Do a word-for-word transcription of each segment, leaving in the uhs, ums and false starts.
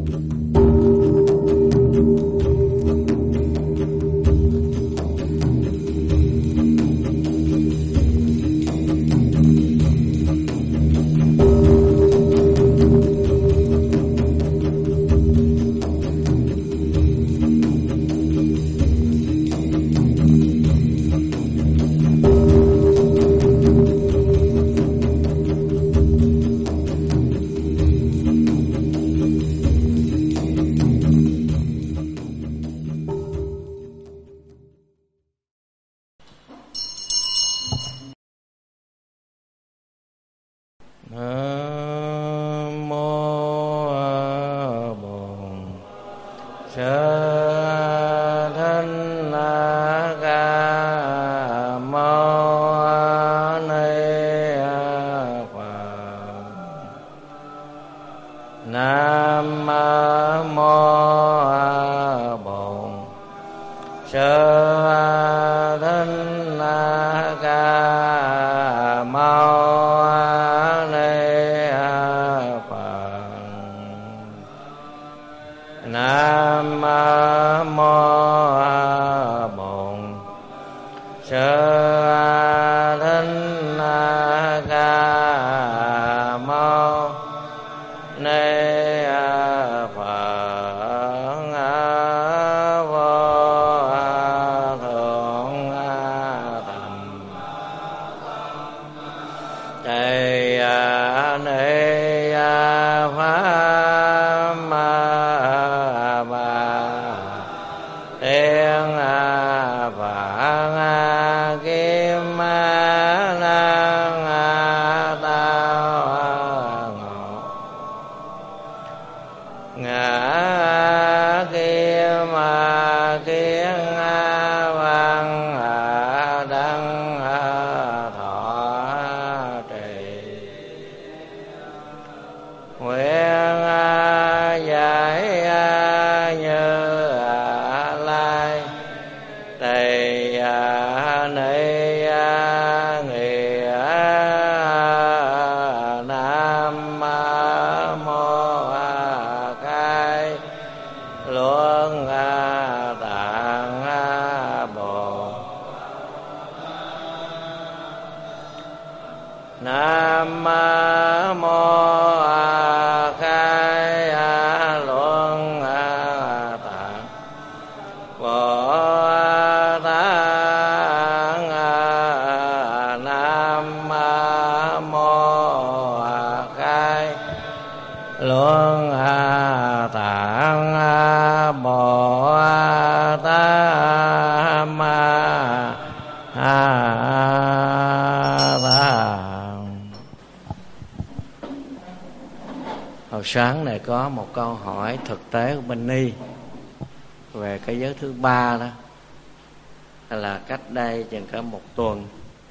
Sáng này có một câu hỏi thực tế của bên Ni về cái giới thứ ba đó, là cách đây chừng cả một tuần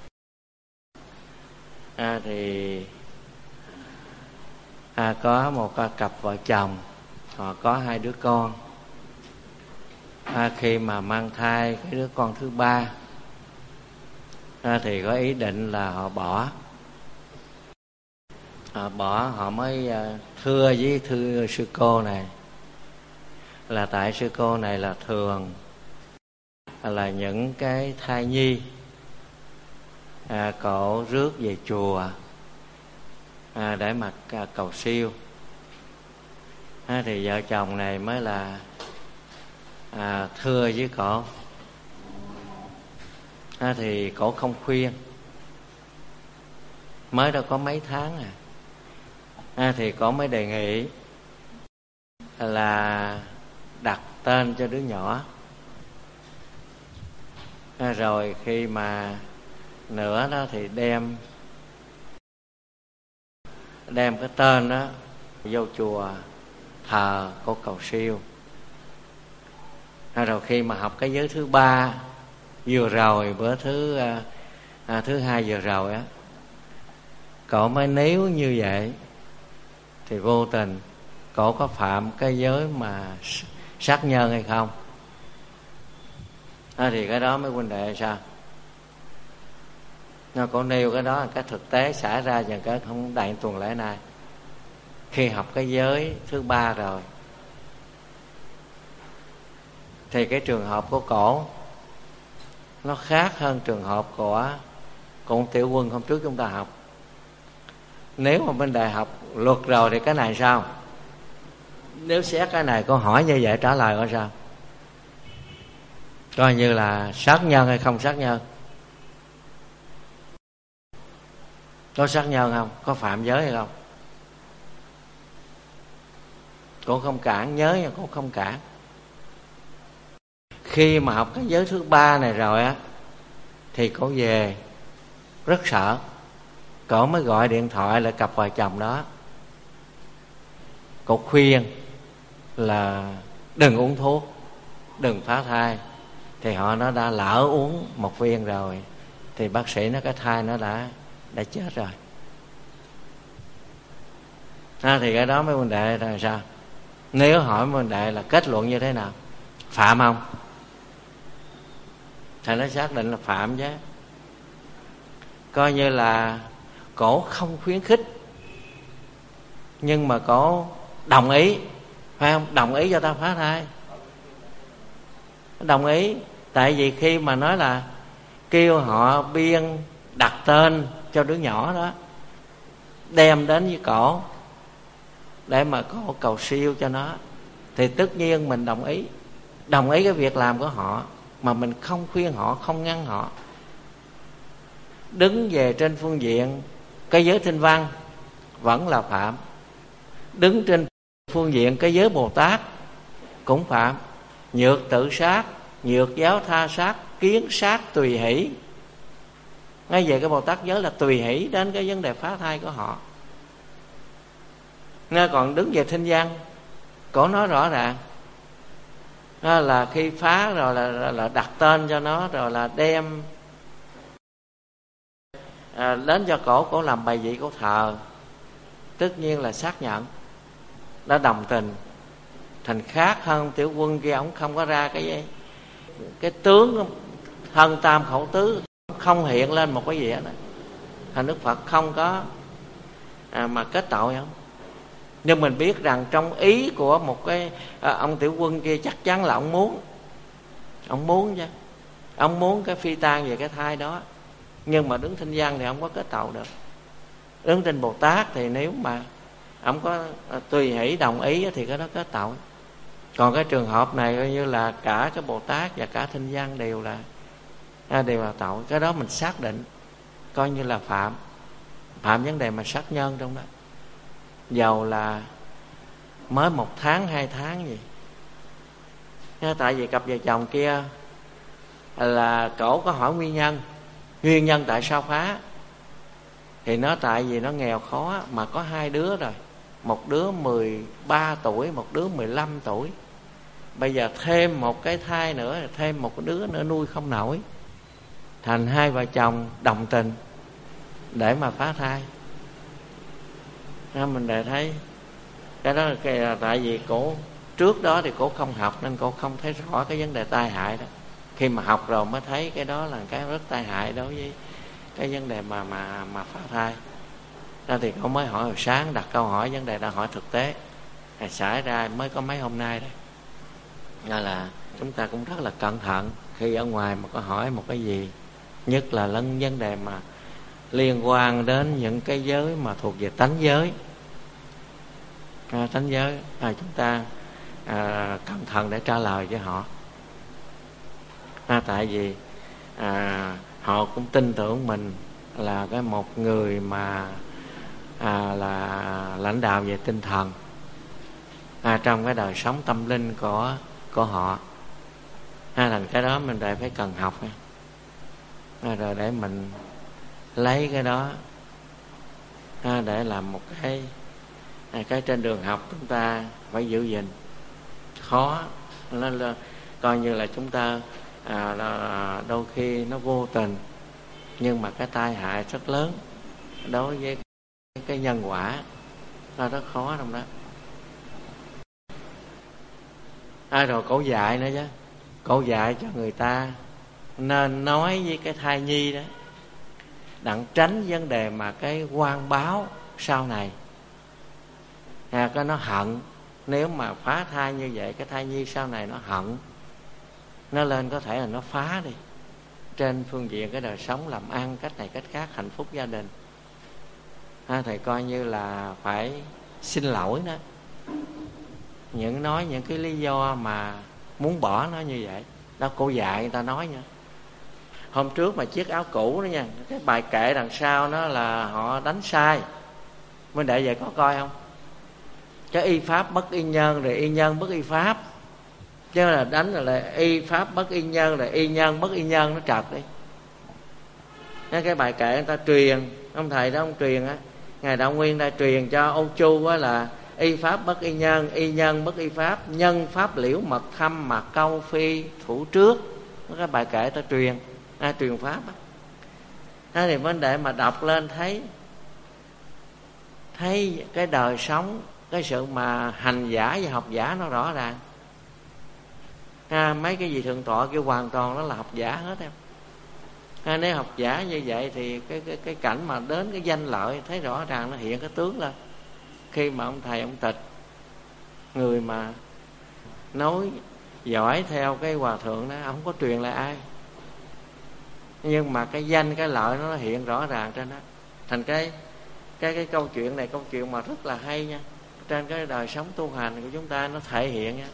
à, thì à, có một cặp vợ chồng, họ có hai đứa con. À, khi mà mang thai cái đứa con thứ ba à, thì có ý định là họ bỏ. Họ bỏ, họ mới thưa với thưa sư cô này là tại sư cô này là thường là những cái thai nhi à, cổ rước về chùa à, để mà à, cầu siêu à, thì vợ chồng này mới là à, thưa với cổ à, thì cổ không khuyên, mới đâu có mấy tháng à. À, thì cổ mới đề nghị là đặt tên cho đứa nhỏ. À, rồi khi mà nữa đó thì đem đem cái tên đó vô chùa thờ cô cầu siêu. À, rồi khi mà học cái giới thứ ba vừa rồi, bữa thứ à, thứ hai vừa rồi á, cậu mới nếu như vậy thì vô tình cậu có phạm cái giới mà sát nhân hay không? À, thì cái đó mấy huynh đệ sao? Nó cậu nêu cái đó là cái thực tế xảy ra dần cái không đại tuần lễ này. Khi học cái giới thứ ba rồi thì cái trường hợp của cổ nó khác hơn trường hợp của con Tiểu Quân hôm trước chúng ta học. Nếu mà bên đại học luật rồi thì cái này sao? Nếu xét cái này câu hỏi như vậy trả lời coi sao? Coi như là sát nhân hay không sát nhân? Có sát nhân không? Có phạm giới hay không? Cô không cản, nhớ nha, cô không cản. Khi mà học cái giới thứ ba này rồi á thì cô về rất sợ. Cổ mới gọi điện thoại lại cặp vợ chồng đó, cổ khuyên là đừng uống thuốc, đừng phá thai. Thì họ nó đã lỡ uống một viên rồi thì bác sĩ nói cái thai nó đã đã chết rồi. À, thì cái đó mấy huynh đệ là sao? Nếu hỏi mấy huynh đệ là kết luận như thế nào? Phạm không? Thầy nói xác định là phạm chứ. Coi như là cổ không khuyến khích, nhưng mà cổ đồng ý, phải không? Đồng ý cho ta phá thai. Đồng ý. Tại vì khi mà nói là kêu họ biên đặt tên cho đứa nhỏ đó, đem đến với cổ để mà cổ cầu siêu cho nó, thì tất nhiên mình đồng ý. Đồng ý cái việc làm của họ, mà mình không khuyên họ, không ngăn họ. Đứng về trên phương diện cái giới Thanh Văn vẫn là phạm. Đứng trên phương diện cái giới Bồ Tát cũng phạm. Nhược tự sát, nhược giáo tha sát, kiến sát tùy hỷ. Ngay về cái Bồ Tát giới là tùy hỷ đến cái vấn đề phá thai của họ. Nghe còn đứng về Thanh Văn, cổ nói rõ ràng là khi phá rồi là, là, là đặt tên cho nó, rồi là đem à, đến cho cổ, cổ làm bài vị cổ thờ, tất nhiên là xác nhận, đã đồng tình. Thành khác hơn Tiểu Quân kia, ông không có ra cái cái tướng thân tam khẩu tứ, không hiện lên một cái gì hết. Thành Đức Phật không có à, mà kết tội không. Nhưng mình biết rằng trong ý của một cái à, ông Tiểu Quân kia chắc chắn là ông muốn, ông muốn chứ, ông muốn cái phi tang về cái thai đó. Nhưng mà đứng Thanh Văn thì ông có kết tội được. Đứng trên Bồ Tát thì nếu mà ông có à, tùy hỷ đồng ý thì cái đó kết tội. Còn cái trường hợp này coi như là cả cái Bồ Tát và cả Thanh Văn đều là à, đều là tội. Cái đó mình xác định coi như là phạm, phạm vấn đề mà sát nhân trong đó. Dầu là mới một tháng hai tháng gì. Tại vì cặp vợ chồng kia là cổ có hỏi nguyên nhân, nguyên nhân tại sao phá, thì nó tại vì nó nghèo khó mà có hai đứa rồi, một đứa mười ba tuổi, một đứa mười lăm tuổi. Bây giờ thêm một cái thai nữa, thêm một đứa nữa nuôi không nổi. Thành hai vợ chồng đồng tình để mà phá thai. Mình để thấy cái đó là, cái là tại vì cổ trước đó thì cổ không học nên cổ không thấy rõ cái vấn đề tai hại đó. Khi mà học rồi mới thấy cái đó là cái rất tai hại đối với cái vấn đề mà mà mà phá thai. Đó thì cổ mới hỏi hồi sáng, đặt câu hỏi vấn đề đã hỏi thực tế, à, xảy ra mới có mấy hôm nay đây. Nên là chúng ta cũng rất là cẩn thận khi ở ngoài mà có hỏi một cái gì, nhất là lẫn vấn đề mà liên quan đến những cái giới mà thuộc về tánh giới, à, tánh giới à, chúng ta à, cẩn thận để trả lời với họ. À, tại vì à, họ cũng tin tưởng mình là cái một người mà à, là lãnh đạo về tinh thần à, trong cái đời sống tâm linh của của họ. À, thành cái đó mình lại phải cần học à, rồi để mình lấy cái đó à, để làm một cái à, cái trên đường học chúng ta phải giữ gìn. Khó nó là, coi như là chúng ta à, là đôi khi nó vô tình, nhưng mà cái tai hại rất lớn đối với cái nhân quả, nó rất khó trong đó. À, rồi cổ dạy nữa chứ, cổ dạy cho người ta nên nói với cái thai nhi đó, đặng tránh vấn đề mà cái oan báo sau này à, cái nó hận. Nếu mà phá thai như vậy, cái thai nhi sau này nó hận nó lên có thể là nó phá đi trên phương diện cái đời sống làm ăn, cách này cách khác, hạnh phúc gia đình. Ha, thầy coi như là phải xin lỗi đó, những nói những cái lý do mà muốn bỏ nó như vậy đó. Cô dạy người ta nói nha, hôm trước mà chiếc áo cũ đó nha, cái bài kệ đằng sau nó là họ đánh sai. Minh Đệ vậy có coi không? Cái y pháp bất y nhân, rồi y nhân bất y pháp, chứ là đánh là, là y pháp bất y nhân, rồi y nhân bất y nhân, nó trật đi. Cái bài kệ người ta truyền, ông thầy đó ông truyền á, ngài Đạo Nguyên đã truyền cho Âu Chu á là y pháp bất y nhân, y nhân bất y pháp, nhân pháp liễu mật thâm mà câu phi thủ trước. Cái bài kệ ta truyền, ai truyền pháp á. Thế thì vấn đề mà đọc lên thấy thấy cái đời sống, cái sự mà hành giả và học giả nó rõ ràng. À, mấy cái gì thượng tọa kêu hoàn toàn nó là học giả hết em. À, nếu học giả như vậy thì cái cái cái cảnh mà đến cái danh lợi thấy rõ ràng nó hiện cái tướng lên. Khi mà ông thầy ông Tịch, người mà nói giỏi theo cái hòa thượng đó, ông có truyền lại ai, nhưng mà cái danh cái lợi nó hiện rõ ràng trên đó. Thành cái cái cái câu chuyện này câu chuyện mà rất là hay nha, trên cái đời sống tu hành của chúng ta nó thể hiện nha.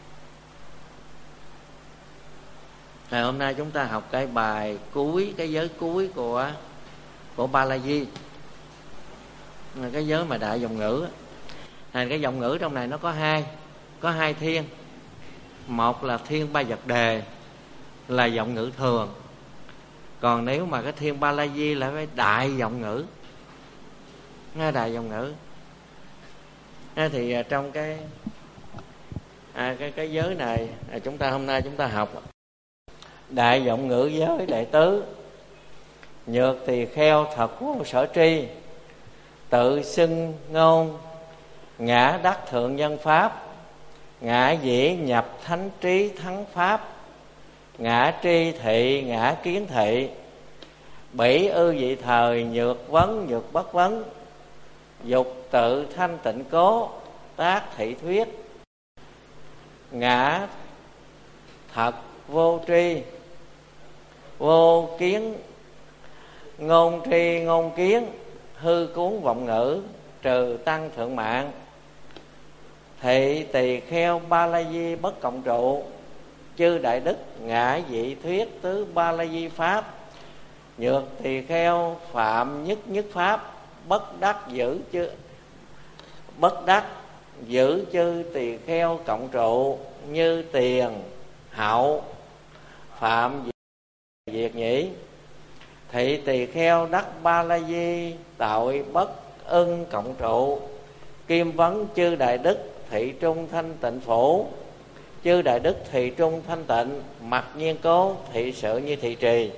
Ngày hôm nay chúng ta học cái bài cuối, cái giới cuối của của Ba La Di, cái giới mà đại dòng ngữ. Thành cái dòng ngữ trong này nó có hai, có hai thiên. Một là thiên Ba Vật Đề, là giọng ngữ thường. Còn nếu mà cái thiên Ba La Di là cái đại giọng ngữ, nghe đại giọng ngữ. Thế thì trong cái à, cái cái giới này à, chúng ta hôm nay chúng ta học đại giọng ngữ giới đệ tứ. Nhược tỳ kheo thật vô sở tri, tự xưng ngôn ngã đắc thượng nhân pháp, ngã dĩ nhập thánh trí thắng pháp, ngã tri thị ngã kiến thị, bỉ ư vị thời nhược vấn nhược bất vấn, dục tự thanh tịnh cố tác thị thuyết, ngã thật vô tri vô kiến ngôn tri ngôn kiến, hư cuốn vọng ngữ trừ tăng thượng mạng, thị tỳ kheo Ba La Di bất cộng trụ, chư đại đức ngã dị thuyết tứ Ba La Di pháp, nhược tỳ kheo phạm nhất nhất pháp, bất đắc giữ chư bất đắc giữ chư tỳ kheo cộng trụ, như tiền hậu phạm diệt nhĩ, thị tỳ kheo đắc Ba La Di tội bất ưng cộng trụ, kim vấn chư đại đức thị trung thanh tịnh phủ, chư đại đức thị trung thanh tịnh, mặc nhiên cố thị sự như thị trì.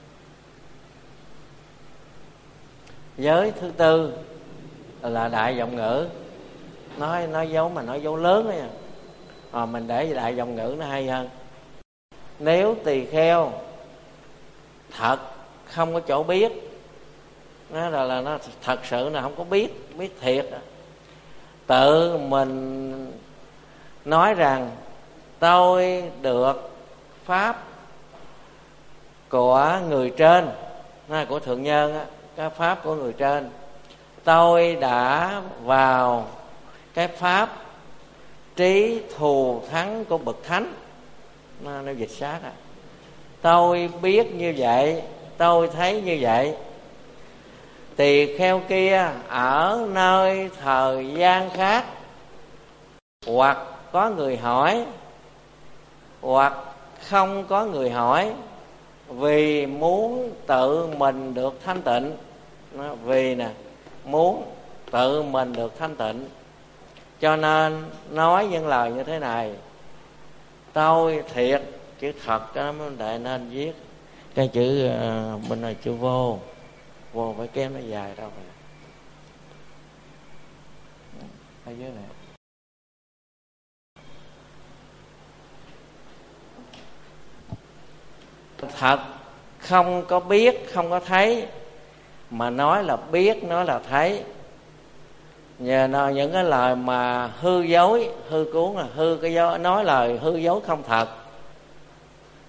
Giới thứ tư là đại giọng ngữ. Nói nói dấu mà nói dấu lớn đó nha. À, mình để đại giọng ngữ nó hay hơn. Nếu tỳ kheo thật không có chỗ biết, nó là, là nó thật sự là không có biết, biết thiệt, tự mình nói rằng tôi được pháp của người trên, của thượng nhân á, cái pháp của người trên, tôi đã vào cái pháp trí thù thắng của bậc thánh, nó, nó dịch sát á. Tôi biết như vậy, tôi thấy như vậy. Tỳ kheo kia ở nơi thời gian khác, hoặc có người hỏi, hoặc không có người hỏi, vì muốn tự mình được thanh tịnh. Nó, vì nè muốn tự mình được thanh tịnh, cho nên nói những lời như thế này. Tôi thiệt, chữ thật đó mới đại nên viết cái chữ uh, bên này chữ vô, vô phải kém nó dài đâu rồi. Ở dưới này thật không có biết, không có thấy, mà nói là biết, nói là thấy. Nhờ nào những cái lời mà hư dối, hư cuốn là hư cái dối, nói lời hư dối không thật,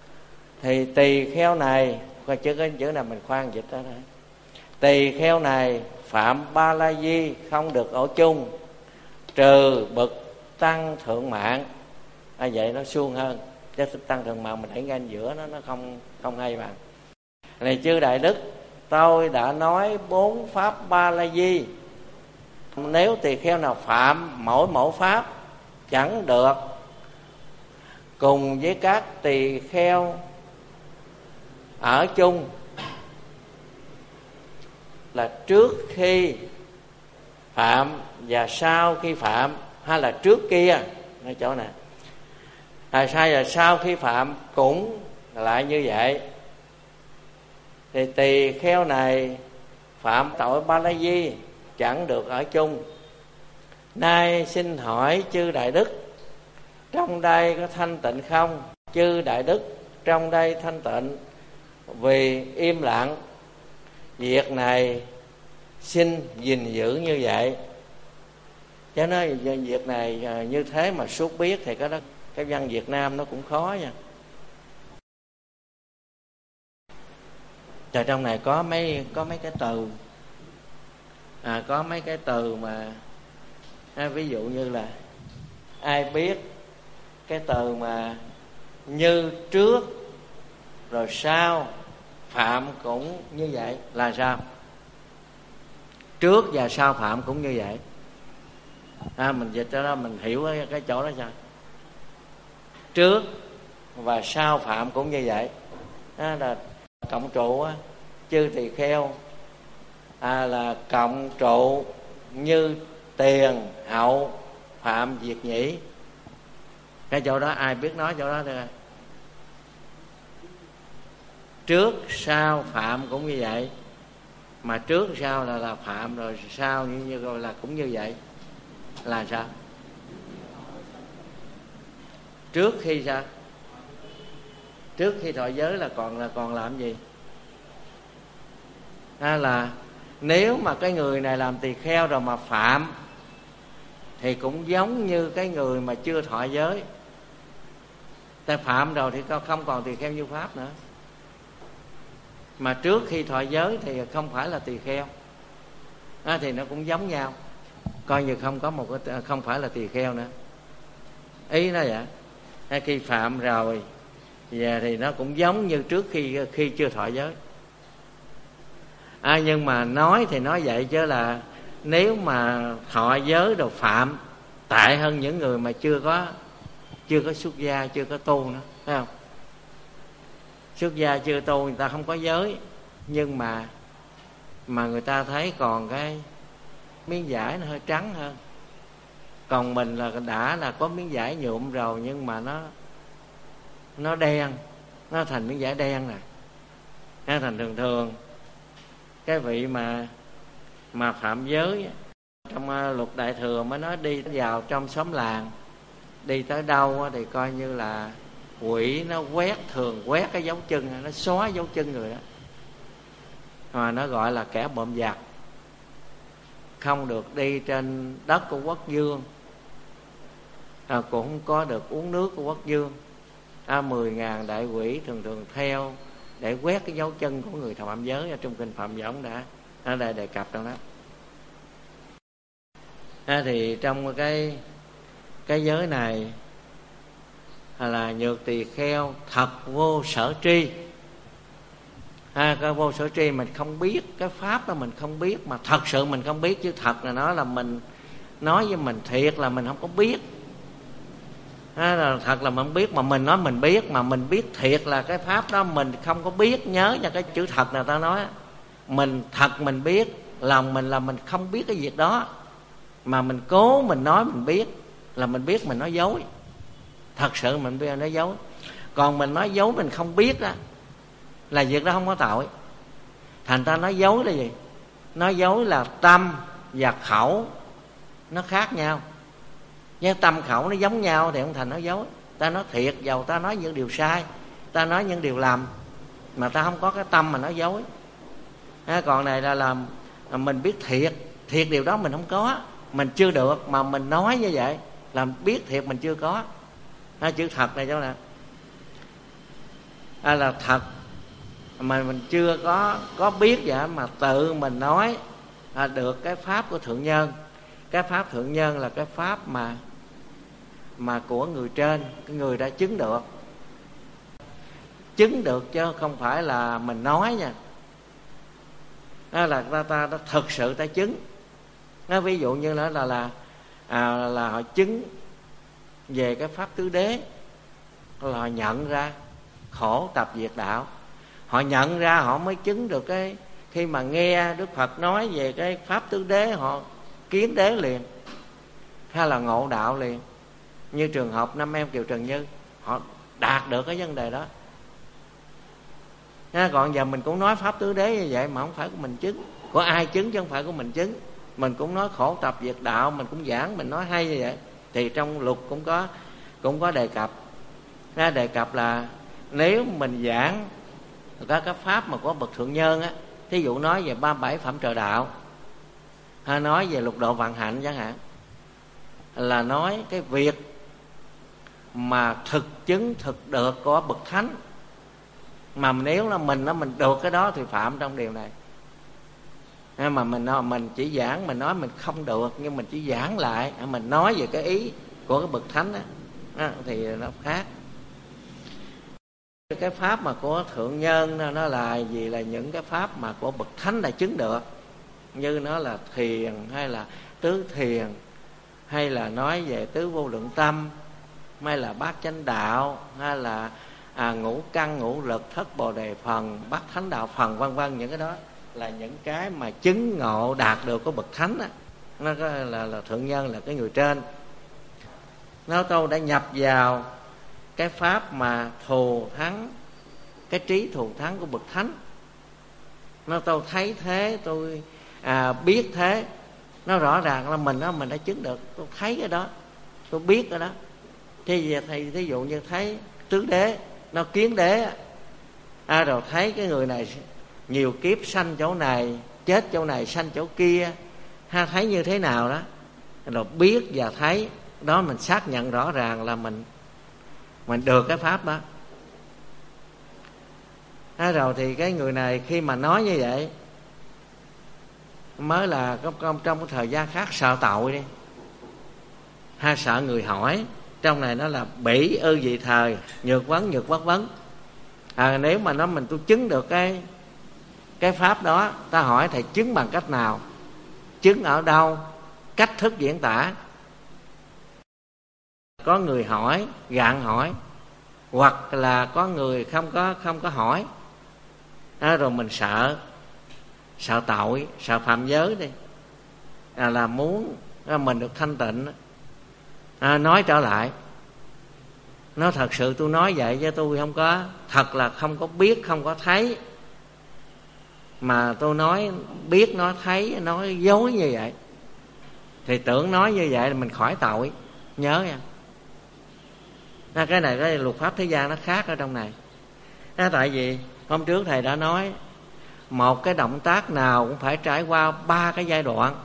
Thì tỳ kheo này, coi chữ cái chữ này mình khoan dịch đó thôi. Tỳ kheo này phạm ba la di không được ở chung, trừ bậc tăng thượng mạng. À, vậy nó suông hơn, chứ tăng thượng mạng mình đẩy ngang giữa nó nó không không hay bằng. Này chư đại đức, tôi đã nói bốn pháp ba la di. Nếu tỳ kheo nào phạm mỗi mẫu pháp, chẳng được cùng với các tỳ kheo ở chung, là trước khi phạm và sau khi phạm, hay là trước kia, nói chỗ này à, sai là sau khi phạm cũng lại như vậy. Thì tỳ kheo này phạm tội ba la di, chẳng được ở chung. Nay xin hỏi chư đại đức, trong đây có thanh tịnh không? Chư đại đức, trong đây thanh tịnh, vì im lặng. Việc này xin gìn giữ như vậy. Chứ nói việc này như thế mà suốt biết thì cái đó, cái văn Việt Nam nó cũng khó nha. Trời, trong này có mấy có mấy cái từ à, có mấy cái từ mà à, ví dụ như là ai biết cái từ mà như trước rồi sau phạm cũng như vậy là sao? Trước và sau phạm cũng như vậy. À, mình dịch cho đó mình hiểu cái, cái chỗ đó sao? Trước và sau phạm cũng như vậy. À, là cộng trụ á, chư tỳ kheo à, là cộng trụ như tiền hậu phạm diệt nhĩ. Cái chỗ đó ai biết nói chỗ đó được? Trước sau phạm cũng như vậy. Mà trước sau là là phạm, rồi sau như như gọi là cũng như vậy. Là sao? Trước khi sao? Trước khi thọ giới là còn là còn làm gì? À, là nếu mà cái người này làm tỳ kheo rồi mà phạm thì cũng giống như cái người mà chưa thọ giới. Ta phạm rồi thì không còn tỳ kheo như pháp nữa. Mà trước khi thọ giới thì không phải là tỳ kheo. À, thì nó cũng giống nhau, coi như không có một cái, không phải là tỳ kheo nữa. Ý nó vậy. À, khi phạm rồi và thì nó cũng giống như trước khi khi chưa thọ giới. À, nhưng mà nói thì nói vậy chứ là nếu mà thọ giới rồi phạm tệ hơn những người mà chưa có chưa có xuất gia, chưa có tu nữa, phải không? Xuất gia chưa tu người ta không có giới, nhưng mà mà người ta thấy còn cái miếng vải nó hơi trắng hơn. Còn mình là đã là có miếng vải nhuộm rồi, nhưng mà nó nó đen, nó thành miếng vải đen nè. Nó thành thường thường cái vị mà mà phạm giới trong luật Đại Thừa mới nói đi vào trong xóm làng, đi tới đâu thì coi như là quỷ nó quét, thường quét cái dấu chân, nó xóa dấu chân người đó, mà nó gọi là kẻ bộm giặc, không được đi trên đất của quốc vương, à, cũng không có được uống nước của quốc vương. À, mười ngàn đại quỷ thường thường theo để quét cái dấu chân của người phạm giới. Ở trong kinh Phạm Võng đã ở đây đề cập trong đó. À, thì trong cái cái giới này là nhược tỳ kheo thật vô sở tri. À, cái vô sở tri mình không biết, cái pháp đó mình không biết, mà thật sự mình không biết, chứ thật là nó là mình nói với mình thiệt là mình không có biết. À, là thật là mình không biết, mà mình nói mình biết, mà mình biết thiệt là cái pháp đó mình không có biết. Nhớ nha, cái chữ thật là ta nói mình thật mình biết, lòng mình là mình không biết cái việc đó, mà mình cố mình nói mình biết, là mình biết mình nói dối. Thật sự mình biết nói dối. Còn mình nói dối mình không biết đó là việc đó không có tội. Thành ta nói dối là gì? Nói dối là tâm và khẩu nó khác nhau. Nhưng tâm khẩu nó giống nhau thì không thành nói dối. Ta nói thiệt, dầu ta nói những điều sai, ta nói những điều lầm, mà ta không có cái tâm mà nói dối. À, còn này là làm mình biết thiệt, thiệt điều đó mình không có, mình chưa được, mà mình nói như vậy là biết thiệt mình chưa có. À, chữ thật này chỗ nào à, là thật mà mình chưa có có biết vậy, mà tự mình nói à, được cái pháp của thượng nhân. Cái pháp thượng nhân là cái pháp mà mà của người trên, cái người đã chứng được. Chứng được chứ không phải là mình nói nha. Đó là ta ta, ta thực sự ta chứng. Nó ví dụ như là là là à, là họ chứng về cái pháp tứ đế, là họ nhận ra khổ tập diệt đạo. Họ nhận ra họ mới chứng được cái, khi mà nghe Đức Phật nói về cái pháp tứ đế, họ kiến đế liền, hay là ngộ đạo liền. Như trường hợp năm em Kiều Trần Như, họ đạt được cái vấn đề đó. Còn giờ mình cũng nói pháp tứ đế như vậy mà không phải của mình chứng, của ai chứng chứ không phải của mình chứng. Mình cũng nói khổ tập diệt đạo, mình cũng giảng, mình nói hay như vậy. Thì trong luật cũng có cũng có đề cập, ra đề cập là nếu mình giảng có các pháp mà có bậc thượng nhân á, thí dụ nói về ba mươi bảy phẩm trời đạo, hay nói về lục độ vạn hạnh chẳng hạn, là nói cái việc mà thực chứng thực được của bậc thánh, mà nếu là mình nó mình được cái đó thì phạm trong điều này. Mà mình mình chỉ giảng, mình nói mình không được, nhưng mình chỉ giảng lại, mình nói về cái ý của cái bậc thánh đó, thì nó khác. Cái pháp mà của thượng nhân nó là gì? Là những cái pháp mà của bậc thánh đã chứng được, như nó là thiền, hay là tứ thiền, hay là nói về tứ vô lượng tâm, hay là bát chánh đạo, hay là à, ngũ căn ngũ lực, thất bồ đề phần, bát thánh đạo phần, vân vân. Những cái đó là những cái mà chứng ngộ đạt được của bậc thánh á. Nó có là, là thượng nhân, là cái người trên. Nó tôi đã nhập vào cái pháp mà thù thắng, cái trí thù thắng của bậc thánh. Nó tôi thấy thế, tôi à, biết thế, nó rõ ràng là mình đó, mình đã chứng được. Tôi thấy cái đó, tôi biết cái đó. Thì thầy thí dụ như thấy tứ đế, nó kiến đế à, rồi thấy cái người này nhiều kiếp sanh chỗ này, chết chỗ này, sanh chỗ kia, ha, thấy như thế nào đó, rồi biết và thấy đó, mình xác nhận rõ ràng là mình mình được cái pháp đó. À, rồi thì cái người này khi mà nói như vậy, mới là trong, trong cái thời gian khác sợ tội đi, hay sợ người hỏi. Trong này nó là bỉ ư vị thời, nhược vấn nhược bất vấn. À, nếu mà nó mình tôi chứng được cái cái pháp đó, ta hỏi thầy chứng bằng cách nào, chứng ở đâu, cách thức diễn tả. Có người hỏi, gạn hỏi, hoặc là có người không có không có hỏi. À, rồi mình sợ sợ tội, sợ phạm giới đi, à, là muốn à, mình được thanh tịnh, à, nói trở lại. Nó thật sự tôi nói vậy chứ tôi không có, thật là không có biết, không có thấy, mà tôi nói biết, nói thấy, nói dối như vậy, thì tưởng nói như vậy là mình khỏi tội. Nhớ nha, à, cái này cái luật pháp thế gian nó khác ở trong này. À, tại vì hôm trước thầy đã nói một cái động tác nào cũng phải trải qua ba cái giai đoạn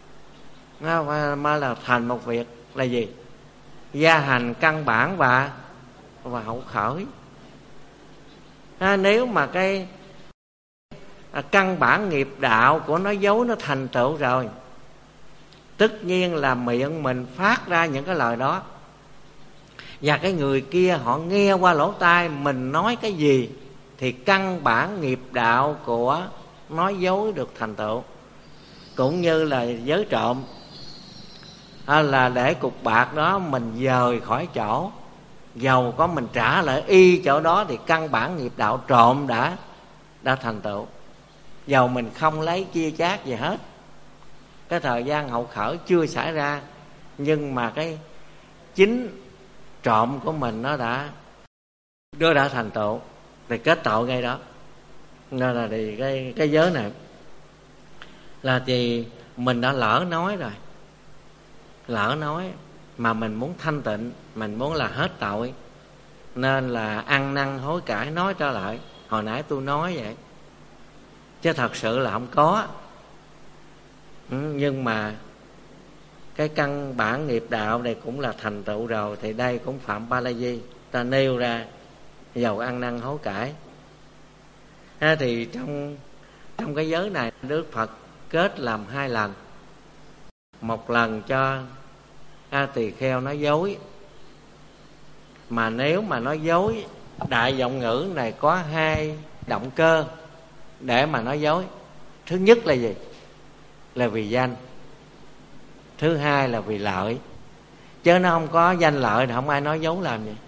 mà là thành một việc. Là gì? Gia hành, căn bản và và hậu khởi. À, nếu mà cái à, căn bản nghiệp đạo của nó dối, nó thành tựu rồi, tất nhiên là miệng mình phát ra những cái lời đó, và cái người kia họ nghe qua lỗ tai mình nói cái gì, thì căn bản nghiệp đạo của nói dối được thành tựu. Cũng như là giới trộm, à, là để cục bạc đó mình dời khỏi chỗ, dầu có mình trả lại y chỗ đó, thì căn bản nghiệp đạo trộm đã đã thành tựu, dầu mình không lấy chia chác gì hết. Cái thời gian hậu khởi chưa xảy ra, nhưng mà cái chính trộm của mình nó đã nó đã thành tựu, thì kết tội ngay đó. Nên là thì cái cái giới này là thì mình đã lỡ nói rồi, lỡ nói mà mình muốn thanh tịnh, mình muốn là hết tội, nên là ăn năn hối cải, nói trở lại. Hồi nãy tôi nói vậy, chứ thật sự là không có. Ừ, nhưng mà cái căn bản nghiệp đạo này cũng là thành tựu rồi, thì đây cũng phạm ba la di ta nêu ra dầu ăn năn hối cải. À, thì trong trong cái giới này Đức Phật kết làm hai lần. Một lần cho A Tỳ Kheo nói dối, mà nếu mà nói dối, đại vọng ngữ này có hai động cơ để mà nói dối. Thứ nhất là gì? Là vì danh. Thứ hai là vì lợi. Chứ nó không có danh lợi thì không ai nói dối làm gì.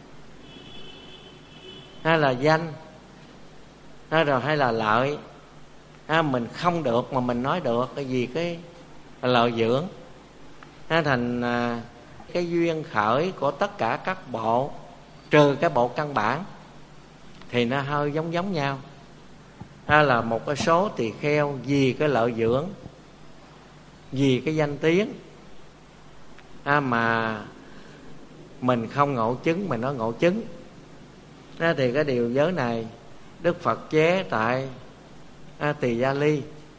Hay là danh, hay rồi hay là lợi. À, mình không được mà mình nói được, cái gì cái lợi dưỡng. À, thành à, cái duyên khởi của tất cả các bộ, trừ cái bộ căn bản, thì nó hơi giống giống nhau. À, là một cái số tỳ kheo vì cái lợi dưỡng, vì cái danh tiếng, à, mà mình không ngộ chứng, mình nói ngộ chứng. À, thì cái điều giới này Đức Phật chế tại A Tỳ Gia Ly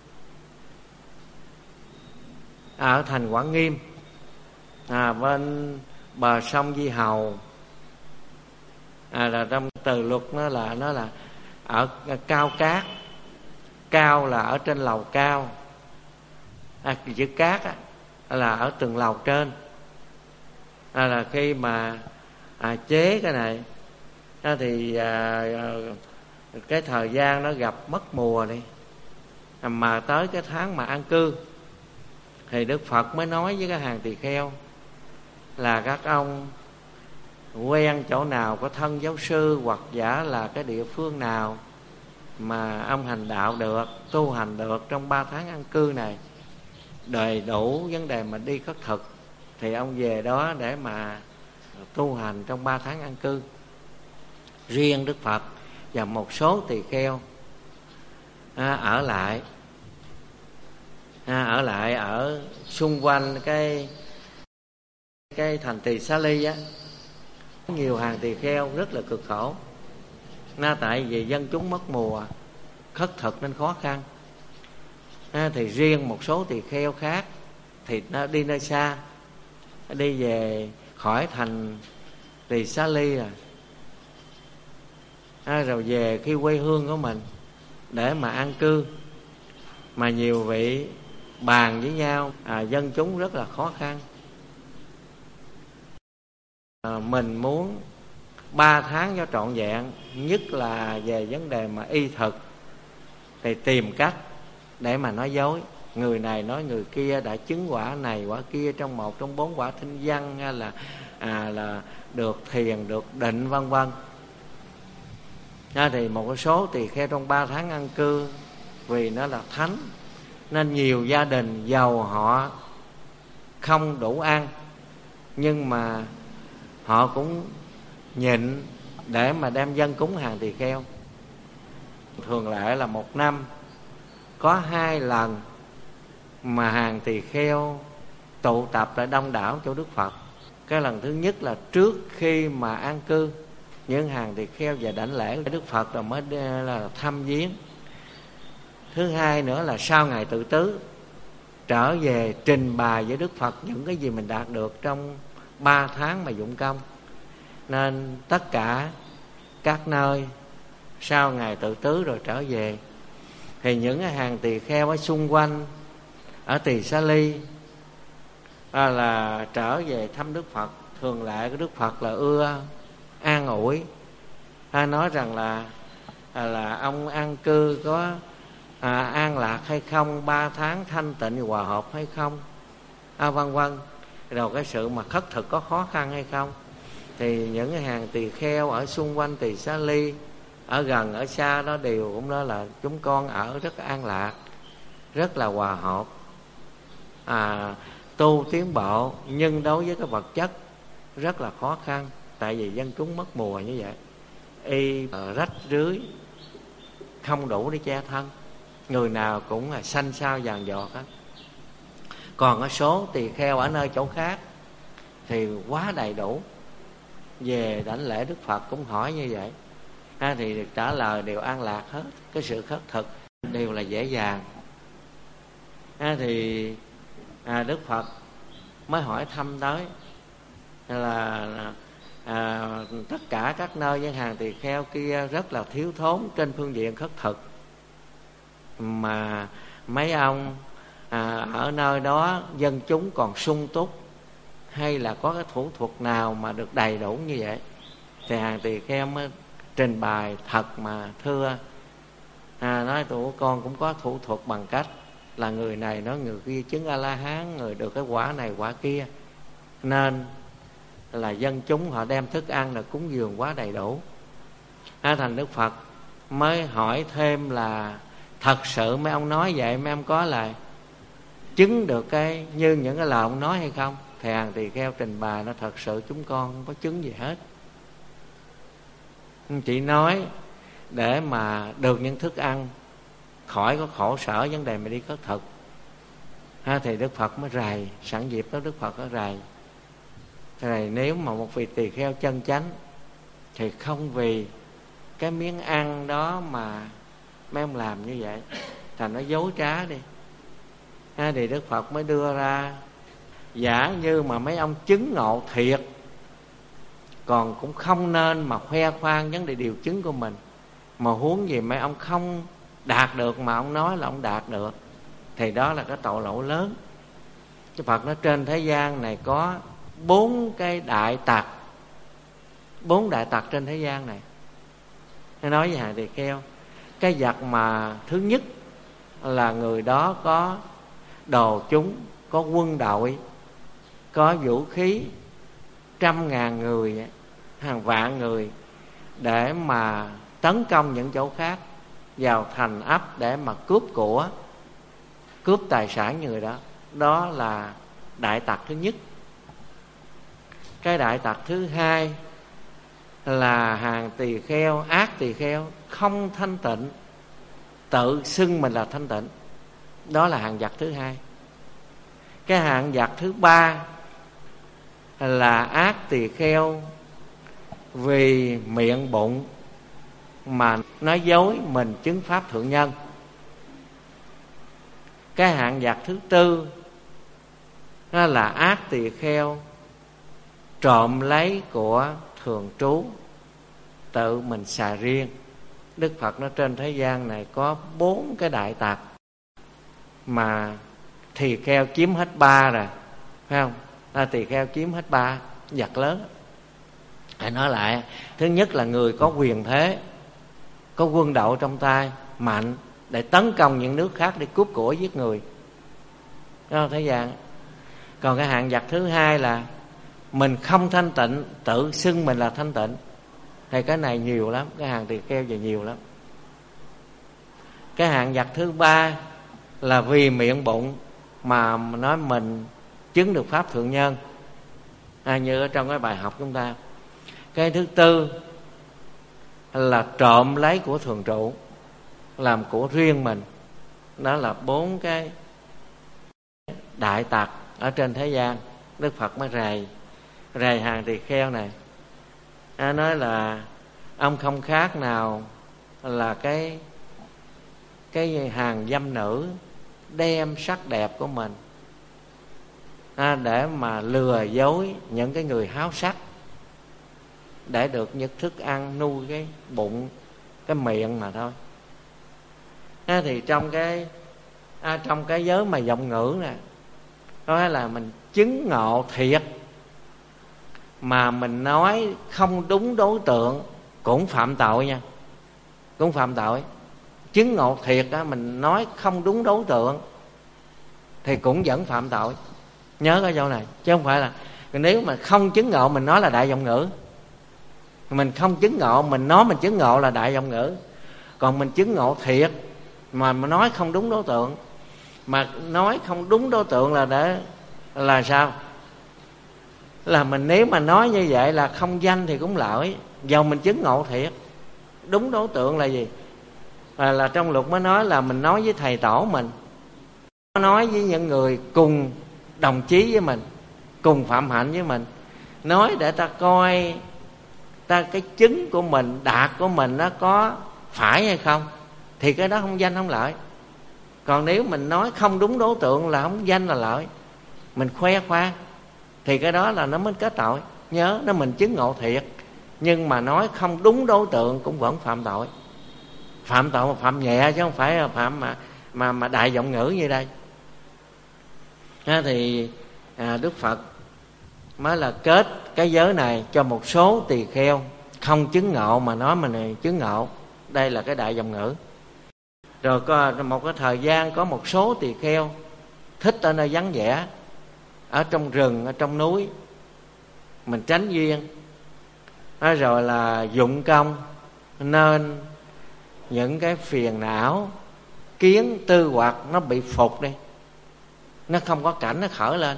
ở thành Quảng Nghiêm, à, bên bờ sông Di Hầu. À, là trong từ luật nó là nó là ở cao cát. Cao là ở trên lầu cao, à, chữ cát á, là ở tầng lầu trên. À, là khi mà à, chế cái này à, thì à, cái thời gian nó gặp mất mùa đi, à, mà tới cái tháng mà an cư thì Đức Phật mới nói với cái hàng tỳ kheo là các ông quen chỗ nào có thân giáo sư, hoặc giả là cái địa phương nào mà ông hành đạo được, tu hành được trong ba tháng an cư này, đầy đủ vấn đề mà đi khất thực, thì ông về đó để mà tu hành trong ba tháng an cư. Riêng Đức Phật và một số tỳ kheo à, ở lại à, ở lại ở xung quanh cái cái thành Tỳ Xá Ly á. Nhiều hàng tỳ kheo rất là cực khổ, na tại vì dân chúng mất mùa khất thực nên khó khăn. À, thì riêng một số tỳ kheo khác thì nó đi nơi xa, đi về khỏi thành Tỳ Xá Ly à, à rồi về khi quê hương của mình để mà an cư. Mà nhiều vị bàn với nhau, à, dân chúng rất là khó khăn. À, mình muốn ba tháng cho trọn vẹn, nhất là về vấn đề mà y thực, thì tìm cách để mà nói dối. Người này nói người kia đã chứng quả này quả kia trong một trong bốn quả thinh văn, hay là à, là được thiền, được định, vân vân. À, thì một cái số tỳ kheo trong ba tháng an cư, vì nó là thánh nên nhiều gia đình giàu họ không đủ ăn, nhưng mà họ cũng nhịn để mà đem dân cúng hàng tỳ kheo. Thường lệ là một năm có hai lần mà hàng tỳ kheo tụ tập lại đông đảo chỗ Đức Phật. Cái lần thứ nhất là trước khi mà an cư, những hàng tỳ kheo và đảnh lễ Đức Phật rồi mới là thăm viếng. Thứ hai nữa là sau ngày tự tứ, trở về trình bày với Đức Phật những cái gì mình đạt được trong ba tháng mà dụng công. Nên tất cả các nơi sau ngày tự tứ rồi trở về, thì những cái hàng tỳ kheo ở xung quanh ở Tỳ Xá Ly à, là trở về thăm Đức Phật. Thường lệ của Đức Phật là ưa an ủi, hay nói rằng là à, là ông an cư có à, an lạc hay không, ba tháng thanh tịnh hòa hợp hay không, à, vân vân. Rồi cái sự mà khất thực có khó khăn hay không. Thì những cái hàng tỳ kheo ở xung quanh Tỳ Xá Ly, ở gần ở xa đó, đều cũng nói là chúng con ở rất an lạc, rất là hòa hợp, à, tu tiến bộ, nhưng đối với cái vật chất rất là khó khăn. Tại vì dân chúng mất mùa như vậy, y rách rưới không đủ để che thân, người nào cũng là xanh xao vàng giọt hết. Còn ở số tỳ kheo ở nơi chỗ khác thì quá đầy đủ. Về đảnh lễ Đức Phật cũng hỏi như vậy, à, thì được trả lời đều an lạc hết. Cái sự khất thực đều là dễ dàng. À, thì à, Đức Phật mới hỏi thăm tới là à, tất cả các nơi những hàng tỳ kheo kia rất là thiếu thốn trên phương diện khất thực, mà mấy ông à, ở nơi đó dân chúng còn sung túc, hay là có cái thủ thuật nào mà được đầy đủ như vậy, thì hàng tỳ kheo mới trình bày thật mà thưa. À, nói tụi con cũng có thủ thuật bằng cách là người này nói người kia chứng A La Hán, người được cái quả này quả kia, nên là dân chúng họ đem thức ăn là cúng dường quá đầy đủ. À, thành Đức Phật mới hỏi thêm là thật sự mấy ông nói vậy mấy ông có là chứng được cái như những cái lời ông nói hay không? Thì hàng tỳ kheo trình bày nó thật sự chúng con không có chứng gì hết, chỉ nói để mà được những thức ăn, khỏi có khổ sở vấn đề mà đi khất thực. Ha, thì Đức Phật mới rầy, sẵn dịp đó Đức Phật có rầy. Rầy nếu mà một vị tỳ kheo chân chánh thì không vì cái miếng ăn đó mà mấy ông làm như vậy, thành nó dối trá đi. Ha, thì Đức Phật mới đưa ra giả như mà mấy ông chứng ngộ thiệt, còn cũng không nên mà khoe khoang vấn đề điều chứng của mình, mà huống gì mấy ông không đạt được mà ông nói là ông đạt được, thì đó là cái tội lỗi lớn. Chứ Phật nói trên thế gian này có bốn cái đại tặc, bốn đại tặc trên thế gian này. Nó nói với hàng tỳ kheo, cái vật mà thứ nhất là người đó có đồ chúng, có quân đội, có vũ khí, trăm ngàn người, hàng vạn người, để mà tấn công những chỗ khác, vào thành ấp để mà cướp của, cướp tài sản như người đó. Đó là đại tặc thứ nhất. Cái đại tặc thứ hai là hàng tỳ kheo, ác tỳ kheo, không thanh tịnh, tự xưng mình là thanh tịnh. Đó là hàng giặc thứ hai. Cái hàng giặc thứ ba là ác tỳ kheo vì miệng bụng mà nói dối mình chứng pháp thượng nhân. Cái hạng giặc thứ tư đó là ác tỳ kheo trộm lấy của thường trú, tự mình xài riêng. Đức Phật nói trên thế gian này có bốn cái đại tặc, mà tỳ kheo chiếm hết ba rồi, phải không? À, tỳ kheo chiếm hết ba giặc lớn. Hãy nói lại, thứ nhất là người có quyền thế, có quân đội trong tay mạnh để tấn công những nước khác để cướp của giết người, đó thế gian. Còn cái hạng giặc thứ hai là mình không thanh tịnh, tự xưng mình là thanh tịnh, thì cái này nhiều lắm, cái hàng tỳ kheo về nhiều lắm. Cái hạng giặc thứ ba là vì miệng bụng mà nói mình chứng được pháp thượng nhân, à, như ở trong cái bài học chúng ta. Cái thứ tư là trộm lấy của thường trụ, làm của riêng mình. Đó là bốn cái đại tặc ở trên thế gian. Đức Phật mới rầy rầy hàng tỳ kheo này, à, nói là ông không khác nào là cái cái hàng dâm nữ đem sắc đẹp của mình, à, để mà lừa dối những cái người háo sắc, để được những thức ăn nuôi cái bụng, cái miệng mà thôi. À, thì trong cái à, trong cái giới mà vọng ngữ nè, đó là mình chứng ngộ thiệt mà mình nói không đúng đối tượng cũng phạm tội nha, cũng phạm tội. Chứng ngộ thiệt á, mình nói không đúng đối tượng thì cũng vẫn phạm tội. Nhớ cái chỗ này, chứ không phải là nếu mà không chứng ngộ mình nói là đại vọng ngữ. Mình không chứng ngộ, mình nói mình chứng ngộ là đại vọng ngữ. Còn mình chứng ngộ thiệt mà mình nói không đúng đối tượng, mà nói không đúng đối tượng là để là sao? Là mình nếu mà nói như vậy là không danh thì cũng lợi. Dầu mình chứng ngộ thiệt. Đúng đối tượng là gì? Là, là trong luật mới nói là mình nói với thầy tổ mình, nói với những người cùng đồng chí với mình, cùng phạm hạnh với mình, nói để ta coi ta cái chứng của mình, đạt của mình nó có phải hay không, thì cái đó không danh không lợi. Còn nếu mình nói không đúng đối tượng là không danh là lợi, mình khoe khoang, thì cái đó là nó mới kết tội. Nhớ nó mình chứng ngộ thiệt nhưng mà nói không đúng đối tượng cũng vẫn phạm tội. Phạm tội mà phạm nhẹ chứ không phải là phạm mà mà mà đại giọng ngữ như đây. Đó thì à, Đức Phật mới là kết cái giới này cho một số tỳ kheo không chứng ngộ mà nói mình chứng ngộ. Đây là cái đại giọng ngữ. Rồi có một cái thời gian có một số tỳ kheo thích ở nơi vắng vẻ, ở trong rừng, ở trong núi, mình tránh duyên. Đó rồi là dụng công nên những cái phiền não, kiến, tư hoặc nó bị phục đi, nó không có cảnh nó khởi lên.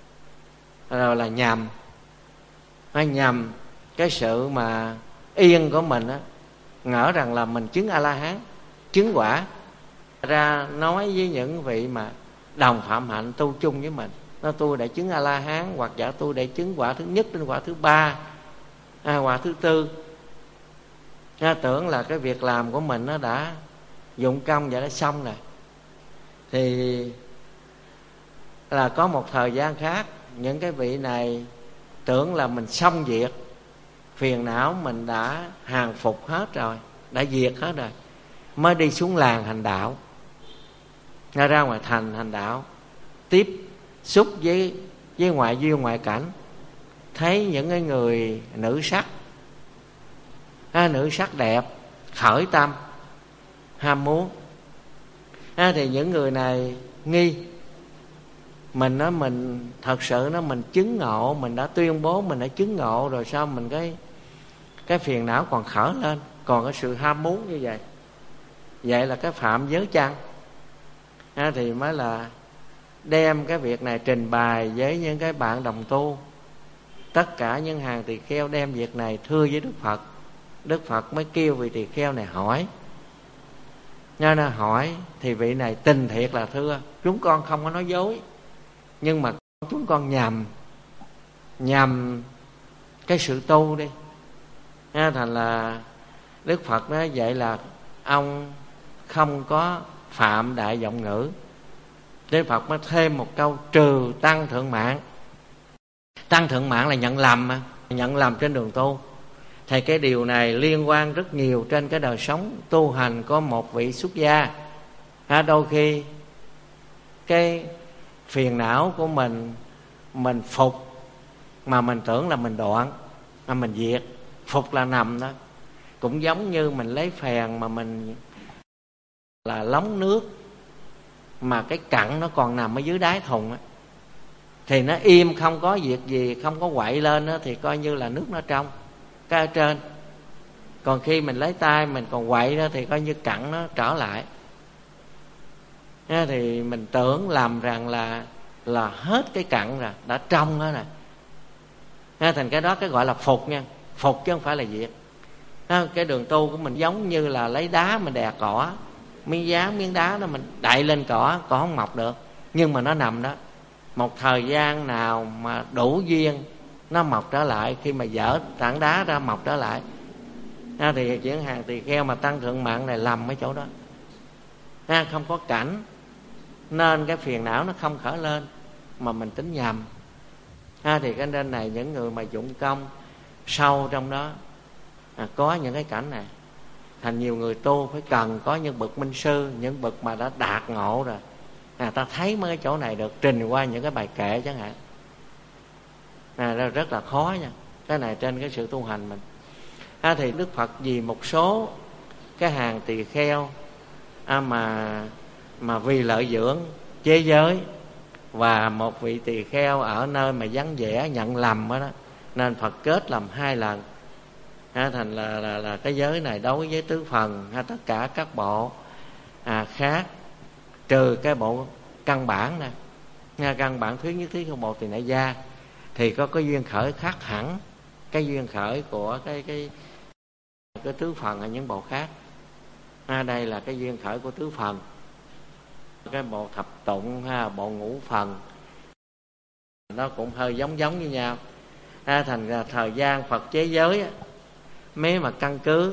Rồi là nhằm, nó nhằm cái sự mà yên của mình á, ngỡ rằng là mình chứng A-la-hán, chứng quả, ra nói với những vị mà đồng phạm hạnh tu chung với mình, nó tôi đã chứng A-la-hán, hoặc giả tôi đã chứng quả thứ nhất đến quả thứ ba, à, quả thứ tư. Nó tưởng là cái việc làm của mình nó đã dụng công và đã xong rồi. Thì là có một thời gian khác, những cái vị này tưởng là mình xong việc, phiền não mình đã hàng phục hết rồi, đã diệt hết rồi, mới đi xuống làng hành đạo, ra ra ngoài thành hành đạo, tiếp xúc với với ngoại duyên ngoại cảnh, thấy những cái người nữ sắc, à, nữ sắc đẹp, khởi tâm ham muốn. À, thì những người này nghi mình nói mình thật sự nó mình chứng ngộ, mình đã tuyên bố mình đã chứng ngộ rồi, sao mình cái cái phiền não còn khởi lên, còn cái sự ham muốn như vậy, vậy là cái phạm giới chăng? À, thì mới là đem cái việc này trình bày với những cái bạn đồng tu. Tất cả những hàng tỳ kheo đem việc này thưa với Đức Phật. Đức Phật mới kêu vị tỳ kheo này hỏi. Nên là hỏi thì vị này tình thiệt là thưa, chúng con không có nói dối, nhưng mà chúng con nhầm nhầm cái sự tu đi. À, thành là Đức Phật nói vậy là ông không có phạm đại vọng ngữ. Đức Phật mới thêm một câu trừ tăng thượng mạng. Tăng thượng mạng là nhận lầm mà, nhận lầm trên đường tu. Thì cái điều này liên quan rất nhiều trên cái đời sống tu hành của một vị xuất gia. À, đôi khi cái phiền não của mình mình phục mà mình tưởng là mình đoạn, mà mình diệt. Phục là nằm đó. Cũng giống như mình lấy phèn mà mình là lóng nước, mà cái cặn nó còn nằm ở dưới đáy thùng á, thì nó im không có việc gì, không có quậy lên đó, thì coi như là nước nó trong cái ở trên. Còn khi mình lấy tay mình còn quậy đó, thì coi như cặn nó trở lại. Thế thì mình tưởng làm rằng là là hết cái cặn rồi, đã trong đó nè. Thế thành cái đó cái gọi là phục nha, phục chứ không phải là diệt. Cái đường tu của mình giống như là lấy đá mình đè cỏ, miếng giá miếng đá đó mình đậy lên cỏ, cỏ không mọc được, nhưng mà nó nằm đó. Một thời gian nào mà đủ duyên nó mọc trở lại, khi mà dỡ tảng đá ra mọc trở lại. À, thì chuyển hàng tỳ kheo mà tăng thượng mạng này lầm ở chỗ đó. À, không có cảnh nên cái phiền não nó không khởi lên, mà mình tính nhầm. À, thì cái nên này những người mà dụng công sâu trong đó, à, có những cái cảnh này. Thành nhiều người tu phải cần có những bậc minh sư, những bậc mà đã đạt ngộ rồi, à, ta thấy mấy cái chỗ này được trình qua những cái bài kệ chẳng hạn. À, rất là khó nha. Cái này trên cái sự tu hành mình. À, thì Đức Phật vì một số cái hàng tỳ kheo à, mà mà vì lợi dưỡng chế giới, và một vị tỳ kheo ở nơi mà vắng vẻ nhận lầm đó, đó, nên Phật kết làm hai lần. À, thành là, là là cái giới này đối với tứ phần hay tất cả các bộ à, khác, trừ cái bộ căn bản này, nha, căn bản thứ nhất, thứ không bộ tỳ nại gia, thì có cái duyên khởi khác hẳn cái duyên khởi của cái cái cái tứ phần hay những bộ khác. À, đây là cái duyên khởi của tứ phần. Cái bộ thập tụng ha, bộ ngũ phần nó cũng hơi giống giống như nhau. À, thành ra thời gian Phật chế giới á, mấy mà căn cứ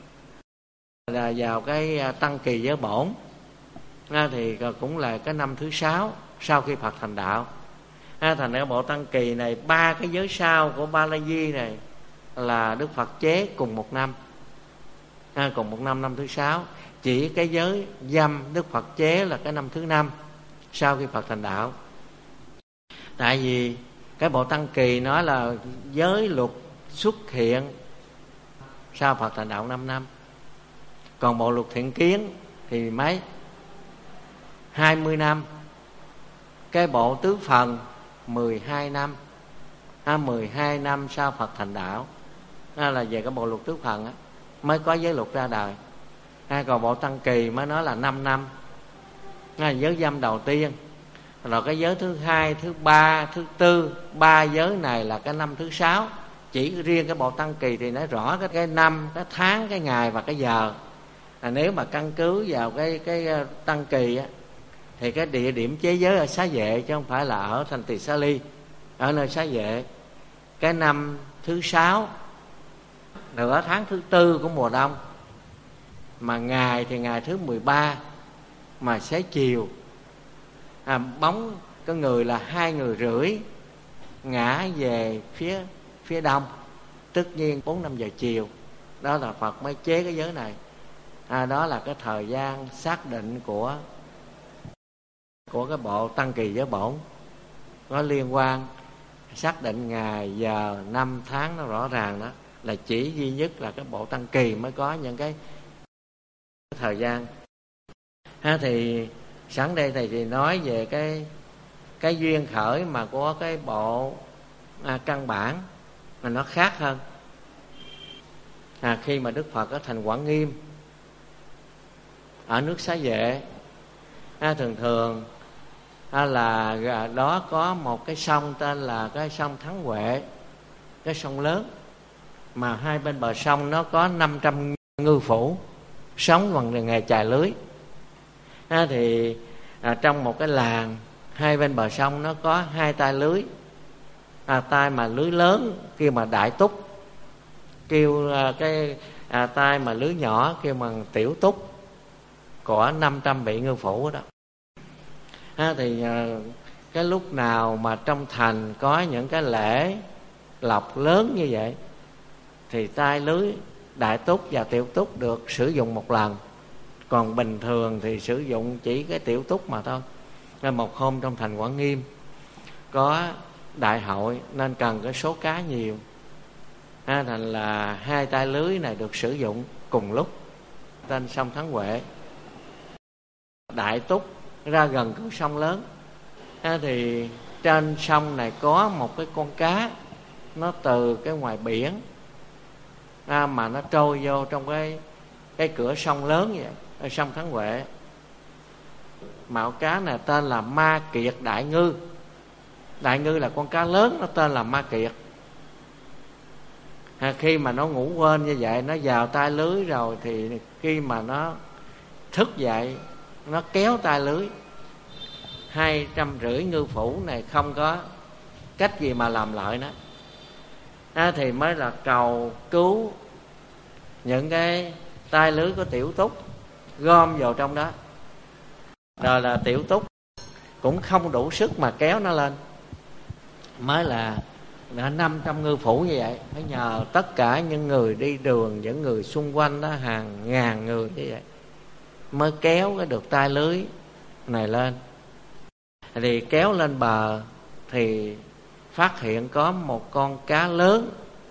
là vào cái tăng kỳ giới bổn, à, thì cũng là cái năm thứ sáu sau khi Phật thành đạo. À, thành ra bộ tăng kỳ này ba cái giới sau của Ba La Di này là Đức Phật chế cùng một năm, à, cùng một năm, năm thứ sáu. Chỉ cái giới dâm Đức Phật chế là cái năm thứ năm sau khi Phật thành đạo. Tại vì cái bộ Tăng Kỳ nói là giới luật xuất hiện sau Phật thành đạo năm năm. Còn bộ luật Thiện Kiến thì mấy? hai mươi năm. Cái bộ Tứ Phần mười hai năm, à, mười hai năm sau Phật thành đạo, à, là về cái bộ luật Tứ Phần á, mới có giới luật ra đời. À, còn bộ Tăng Kỳ mới nói là năm năm, à, giới dâm đầu tiên. Rồi cái giới thứ hai, thứ ba, thứ tư, ba giới này là cái năm thứ sáu. Chỉ riêng cái bộ Tăng Kỳ thì nói rõ cái, cái năm, cái tháng, cái ngày và cái giờ. À, nếu mà căn cứ vào cái, cái Tăng Kỳ á, thì cái địa điểm chế giới ở Xá Vệ, chứ không phải là ở thành Tỳ Xá Ly, ở nơi Xá Vệ. Cái năm thứ sáu, nửa tháng thứ tư của mùa đông, mà ngày thì ngày thứ mười ba, mà xế chiều, à, bóng cái người là hai người rưỡi ngã về phía phía đông, tất nhiên bốn năm giờ chiều. Đó là Phật mới chế cái giới này. À, đó là cái thời gian xác định của của cái bộ Tăng Kỳ Giới Bổn, có liên quan xác định ngày giờ năm tháng nó rõ ràng. Đó là chỉ duy nhất là cái bộ Tăng Kỳ mới có những cái thời gian. Ha, thì sẵn đây thầy thì nói về cái cái duyên khởi mà của cái bộ à, căn bản mà nó khác hơn. À, khi mà Đức Phật ở thành Quảng Nghiêm ở nước Xá Vệ, à, thường thường à, là đó có một cái sông tên là cái sông Thắng Huệ, cái sông lớn mà hai bên bờ sông nó có năm trăm ngư phủ sống bằng nghề chài lưới. À, thì à, trong một cái làng hai bên bờ sông nó có hai tay lưới. À, tay mà lưới lớn kêu mà đại túc, kêu à, cái à, tay mà lưới nhỏ kêu bằng tiểu túc, của năm trăm vị ngư phủ đó. À, thì à, cái lúc nào mà trong thành có những cái lễ lộc lớn như vậy thì tay lưới đại túc và tiểu túc được sử dụng một lần, còn bình thường thì sử dụng chỉ cái tiểu túc mà thôi. Nên một hôm trong thành Quảng Nghiêm có đại hội nên cần cái số cá nhiều, à, thành là hai tay lưới này được sử dụng cùng lúc trên sông Thắng Huệ. Đại túc ra gần con sông lớn, à, thì trên sông này có một cái con cá nó từ cái ngoài biển, à, mà nó trôi vô trong cái cái cửa sông lớn vậy, ở sông Thắng Huệ. Mạo cá này tên là Ma Kiệt Đại Ngư. Đại ngư là con cá lớn, nó tên là Ma Kiệt. À, khi mà nó ngủ quên như vậy, nó vào tay lưới rồi, thì khi mà nó thức dậy, nó kéo tay lưới. Hai trăm rưỡi ngư phủ này không có cách gì mà làm lợi nó, à, thì mới là cầu cứu những cái tay lưới của tiểu túc gom vào trong đó. Rồi là tiểu túc cũng không đủ sức mà kéo nó lên, mới là năm trăm ngư phủ như vậy. Phải nhờ tất cả những người đi đường, những người xung quanh đó, hàng ngàn người như vậy, mới kéo cái được tay lưới này lên. Thì kéo lên bờ thì phát hiện có một con cá lớn,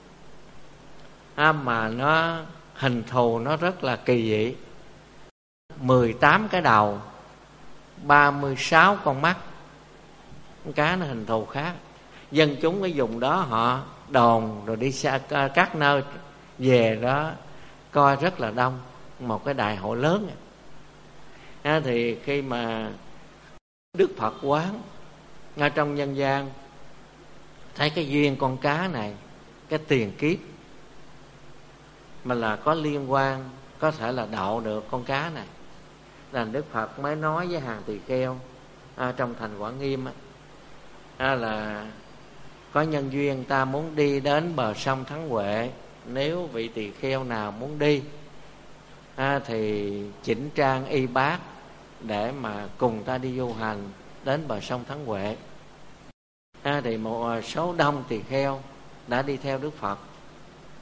à, mà nó hình thù nó rất là kỳ dị. Mười tám cái đầu, ba mươi sáu con mắt. Con cá nó hình thù khác. Dân chúng cái vùng đó họ đồn rồi đi xa các nơi về đó coi rất là đông, một cái đại hội lớn. À, thì khi mà Đức Phật quán ở trong nhân gian, thấy cái duyên con cá này, cái tiền kiếp mà là có liên quan, có thể là độ được con cá này, là Đức Phật mới nói với hàng tỳ kheo à, trong thành Quảng Nghiêm á, à, là có nhân duyên ta muốn đi đến bờ sông Thắng Huệ. Nếu vị tỳ kheo nào muốn đi, à, thì chỉnh trang y bát để mà cùng ta đi du hành đến bờ sông Thắng Huệ. À, thì một số đông tỳ kheo đã đi theo Đức Phật.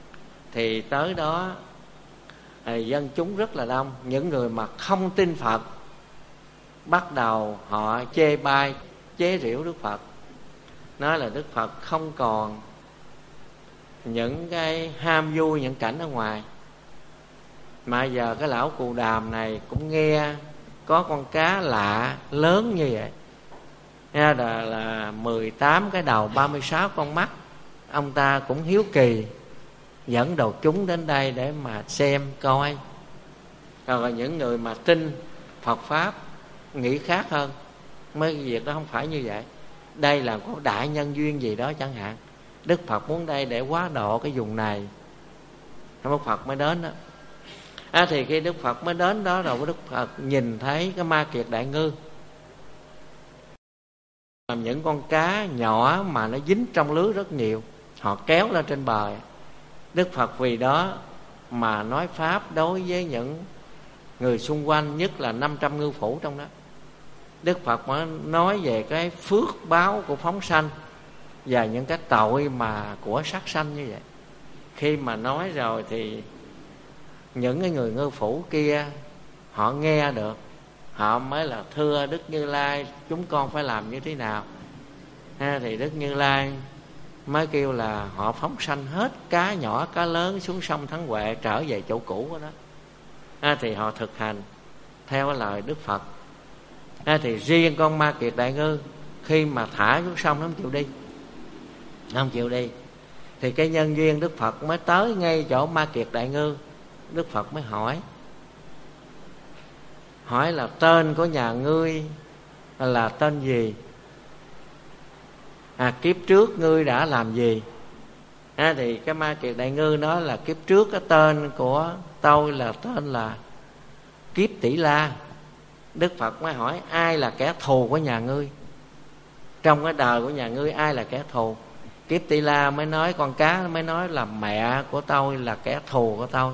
thì tới đó à, dân chúng rất là đông. Những người mà không tin Phật bắt đầu họ chê bai, chế giễu Đức Phật, nói là Đức Phật không còn những cái ham vui, những cảnh ở ngoài, mà giờ cái lão Cù Đàm này cũng nghe có con cá lạ lớn như vậy, nghe là, là mười tám cái đầu, ba mươi sáu con mắt. Ông ta cũng hiếu kỳ, dẫn đầu chúng đến đây để mà xem coi. Rồi những người mà tin Phật Pháp nghĩ khác hơn, mấy việc đó không phải như vậy. Đây là có đại nhân duyên gì đó chẳng hạn, Đức Phật muốn đây để hóa độ cái vùng này, Đức Phật mới đến đó. À, thì khi Đức Phật mới đến đó rồi, Đức Phật nhìn thấy cái Ma Kiệt Đại Ngư, những con cá nhỏ mà nó dính trong lưới rất nhiều, họ kéo lên trên bờ. Đức Phật vì đó mà nói Pháp đối với những người xung quanh, nhất là năm trăm ngư phủ trong đó. Đức Phật mới nói về cái phước báo của phóng sanh và những cái tội mà của sát sanh như vậy. Khi mà nói rồi thì những cái người ngư phủ kia họ nghe được, họ mới là thưa Đức Như Lai, chúng con phải làm như thế nào. Ha, thì Đức Như Lai mới kêu là họ phóng sanh hết cá nhỏ cá lớn xuống sông Thắng Huệ, trở về chỗ cũ của nó. Ha, thì họ thực hành theo cái lời Đức Phật. Ha, thì riêng con Ma Kiệt Đại Ngư khi mà thả xuống sông nó không chịu đi, nó không chịu đi. Thì cái nhân duyên Đức Phật mới tới ngay chỗ Ma Kiệt Đại Ngư. Đức Phật mới hỏi hỏi là tên của nhà ngươi là tên gì, à kiếp trước ngươi đã làm gì. À, thì cái Ma Kiệt Đại Ngư nói là kiếp trước cái tên của tôi là tên là Kiếp Tỷ La. Đức Phật mới hỏi ai là kẻ thù của nhà ngươi, trong cái đời của nhà ngươi ai là kẻ thù. Kiếp Tỷ La mới nói, con cá mới nói là mẹ của tôi là kẻ thù của tôi.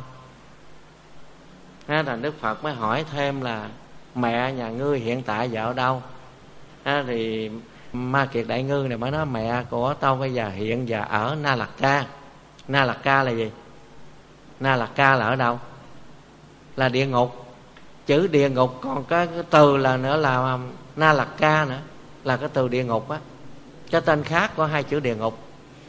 À, thành Đức Phật mới hỏi thêm là mẹ nhà ngươi hiện tại giờ ở đâu. À, thì Ma Kiệt Đại Ngư này mới nói mẹ của tôi bây giờ hiện giờ ở Na Lạt Ca. Na Lạt Ca là gì? Na Lạt Ca là ở đâu? Là địa ngục. Chữ địa ngục còn cái, cái từ là nữa là Na Lạt Ca nữa, là cái từ địa ngục á. Cái tên khác có hai chữ địa ngục.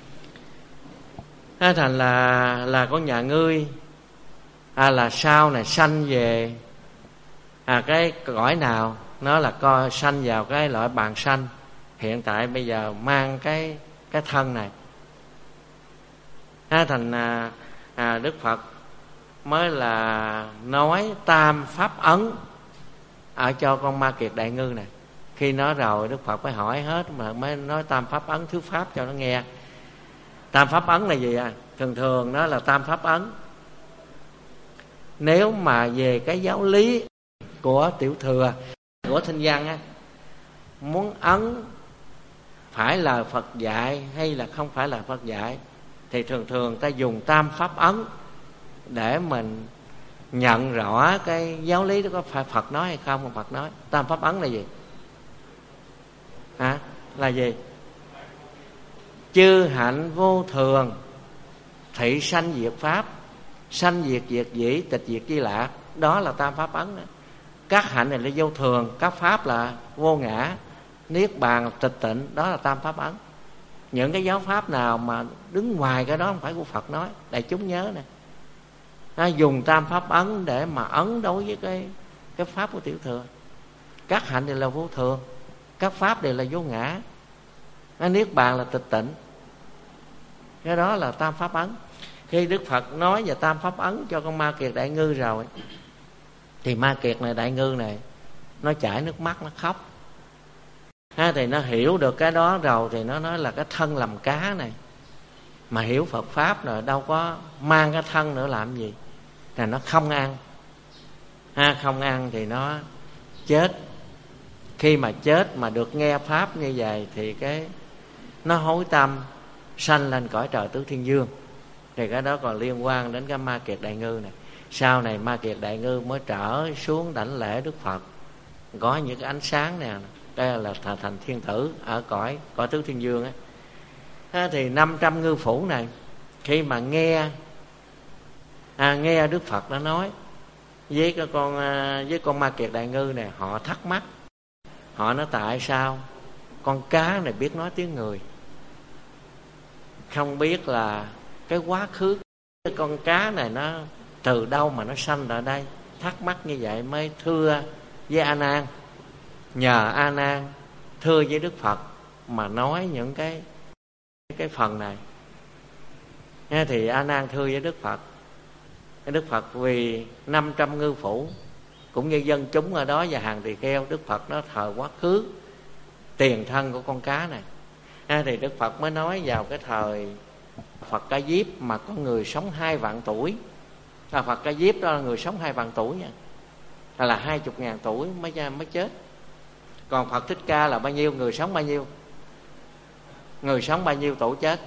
À, thành là là con nhà ngươi à, là sau này sanh về à cái cõi nào. Nó là coi sanh vào cái loại bàn sanh, hiện tại bây giờ mang cái cái thân này. À, thành à, à, Đức Phật mới là nói tam pháp ấn ở cho con Ma Kiệt Đại Ngư này. Khi nói rồi Đức Phật mới hỏi hết, mà mới nói tam pháp ấn thuyết pháp cho nó nghe. Tam pháp ấn là gì à? Thường thường nó là tam pháp ấn. Nếu mà về cái giáo lý của Tiểu Thừa, của Thinh Văn á, muốn ấn phải là Phật dạy hay là không phải là Phật dạy, thì thường thường ta dùng tam pháp ấn để mình nhận rõ cái giáo lý đó có phải Phật nói hay không. Mà Phật nói tam pháp ấn là gì? Hả? Là gì? Chư hạnh vô thường, thị sanh diệt pháp, sanh diệt diệt dĩ, tịch diệt di lạc. Đó là tam pháp ấn đó. Các hạnh này là vô thường, các pháp là vô ngã, niết bàn là tịch tịnh. Đó là tam pháp ấn. Những cái giáo pháp nào mà đứng ngoài cái đó không phải của Phật nói, đại chúng nhớ nè. À, dùng tam pháp ấn để mà ấn đối với cái cái pháp của Tiểu Thừa. Các hạnh đều là vô thường, các pháp đều là vô ngã, à, niết bàn là tịch tịnh. Cái đó là tam pháp ấn. Khi Đức Phật nói về tam pháp ấn cho con Ma Kiệt Đại Ngư rồi, thì Ma Kiệt này Đại Ngư này nó chảy nước mắt, nó khóc. À, thì nó hiểu được cái đó rồi thì nó nói là cái thân làm cá này mà hiểu Phật pháp rồi đâu có mang cái thân nữa làm gì. Là nó không ăn. À, không ăn thì nó chết. Khi mà chết mà được nghe pháp như vậy thì cái nó hối tâm sanh lên cõi trời Tứ Thiên Dương. Thì cái đó còn liên quan đến cái Ma Kiệt Đại Ngư này. Sau này Ma Kiệt Đại Ngư mới trở xuống đảnh lễ Đức Phật, có những cái ánh sáng nè. Đây là thành thiên tử ở cõi cõi Tứ Thiên Dương á. À, thì năm trăm ngư phủ này khi mà nghe à, nghe Đức Phật đã nói với cái con với con Ma Kiệt Đại Ngư này. Họ thắc mắc, họ nói tại sao con cá này biết nói tiếng người, không biết là cái quá khứ cái con cá này nó từ đâu mà nó sanh ở đây. Thắc mắc như vậy mới thưa với A Nan, nhờ A Nan thưa với Đức Phật mà nói những cái cái phần này. Nghe thì A Nan thưa với Đức Phật. Đức Phật vì năm trăm ngư phủ cũng như dân chúng ở đó và hàng tỳ kheo, Đức Phật nó thờ quá khứ tiền thân của con cá này. À, thì Đức Phật mới nói vào cái thời Phật Ca Diếp mà có người sống hai vạn tuổi. À, Phật Ca Diếp đó là người sống hai vạn tuổi nha, là hai chục ngàn tuổi mới mới chết. Còn Phật Thích Ca là bao nhiêu? Người sống bao nhiêu? Người sống bao nhiêu tuổi chết?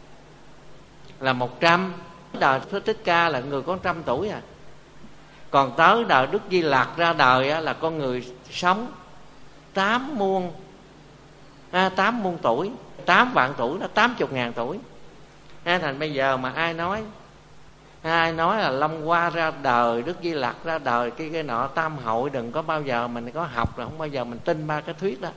Là một trăm. Đời Phật Thích Ca là người có trăm tuổi à. Còn tới đời Đức Di Lặc ra đời á, là con người sống tám muôn à, tám muôn tuổi, tám vạn tuổi, đó tám chục ngàn tuổi. À, thành bây giờ mà ai nói ai nói là Long Hoa ra đời, Đức Di Lặc ra đời, cái cái nọ tam hội, đừng có bao giờ mình có học, là không bao giờ mình tin ba cái thuyết đó.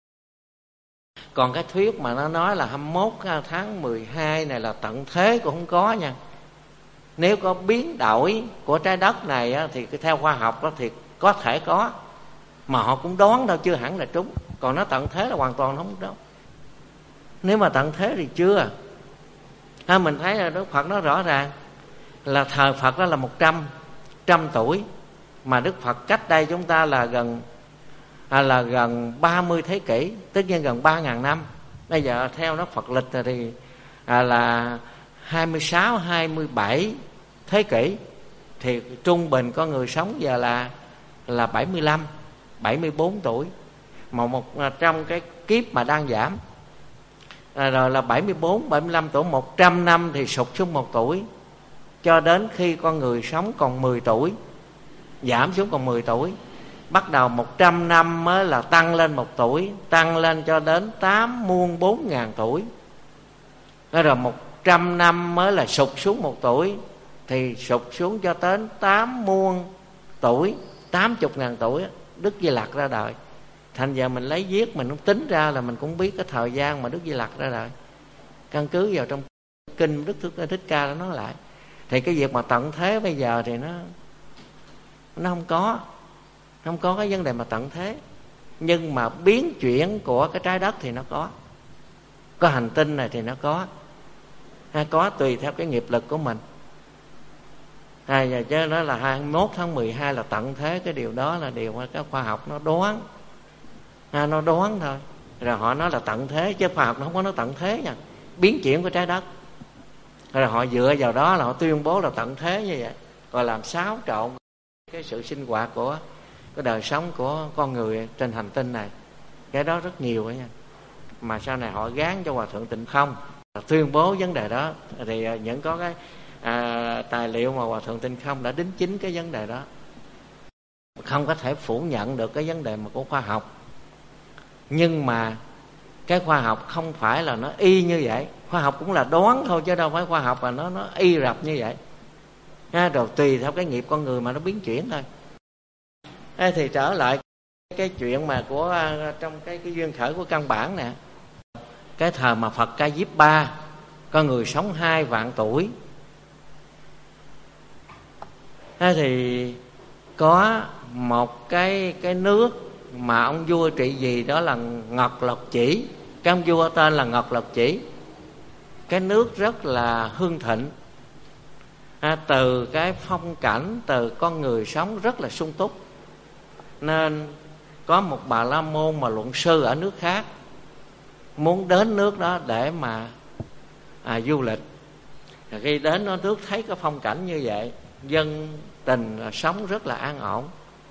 Còn cái thuyết mà nó nói là hai mươi mốt tháng mười hai này là tận thế cũng không có nha. Nếu có biến đổi của trái đất này á, thì theo khoa học đó thì có thể có, mà họ cũng đoán đâu, chưa hẳn là trúng. Còn nó tận thế là hoàn toàn không đâu. Nếu mà tận thế thì chưa. À, mình thấy là Đức Phật nói rõ ràng là thời Phật đó là một trăm trăm tuổi, mà Đức Phật cách đây chúng ta là gần à, là gần ba mươi thế kỷ, tất nhiên gần ba ngàn năm. Bây giờ theo nó Phật lịch thì à, là hai mươi sáu, hai mươi bảy thế kỷ, thì trung bình có người sống giờ là là bảy mươi lăm, bảy mươi bốn tuổi. Mà một trong cái kiếp mà đang giảm à, rồi là bảy mươi bốn, bảy mươi lăm tuổi, một trăm năm thì sụt xuống một tuổi, cho đến khi con người sống còn mười tuổi, giảm xuống còn mười tuổi. Bắt đầu một trăm năm mới là tăng lên một tuổi, tăng lên cho đến tám muôn bốn ngàn tuổi. Rồi một trăm năm mới là sụt xuống một tuổi, thì sụt xuống cho đến tám muôn tuổi, tám chục ngàn tuổi Đức Di Lặc ra đời. Thành giờ mình lấy viết mình cũng tính ra là mình cũng biết cái thời gian mà Đức Di Lặc ra đời, căn cứ vào trong kinh Đức Thích Ca đã nói lại. Thì cái việc mà tận thế bây giờ thì nó nó không có không có cái vấn đề mà tận thế. Nhưng mà biến chuyển của cái trái đất thì nó có, có hành tinh này thì nó có, hay có tùy theo cái nghiệp lực của mình. À, giờ chứ đó là hai mươi mốt tháng mười hai là tận thế, cái điều đó là điều mà cái khoa học nó đoán, à, nó đoán thôi. Rồi họ nói là tận thế, chứ khoa học nó không có nói tận thế nha, biến chuyển của trái đất. Rồi họ dựa vào đó là họ tuyên bố là tận thế như vậy, rồi làm xáo trộn cái sự sinh hoạt của cái đời sống của con người trên hành tinh này. Cái đó rất nhiều đó nha. Mà sau này họ gán cho Hòa Thượng Tịnh Không tuyên bố vấn đề đó, thì những có cái à, tài liệu mà Hòa Thượng Tịnh Không đã đính chính cái vấn đề đó. Không có thể phủ nhận được cái vấn đề mà của khoa học. Nhưng mà cái khoa học không phải là nó y như vậy. Khoa học cũng là đoán thôi, chứ đâu phải khoa học là nó nó y rập như vậy. À, rồi tùy theo cái nghiệp con người mà nó biến chuyển thôi. À, thì trở lại cái chuyện mà của trong cái cái duyên khởi của căn bản nè. Cái thời mà Phật Ca Diếp ba có người sống hai vạn tuổi. À, thì có một cái cái nước mà ông vua trị vì đó là Ngật Lộc Chỉ. Cái ông vua tên là Ngật Lộc Chỉ. Cái nước rất là hưng thịnh, à, từ cái phong cảnh, từ con người sống rất là sung túc. Nên có một bà la môn mà luận sư ở nước khác muốn đến nước đó để mà à, du lịch. Khi đến đó nước thấy cái phong cảnh như vậy, dân tình là sống rất là an ổn,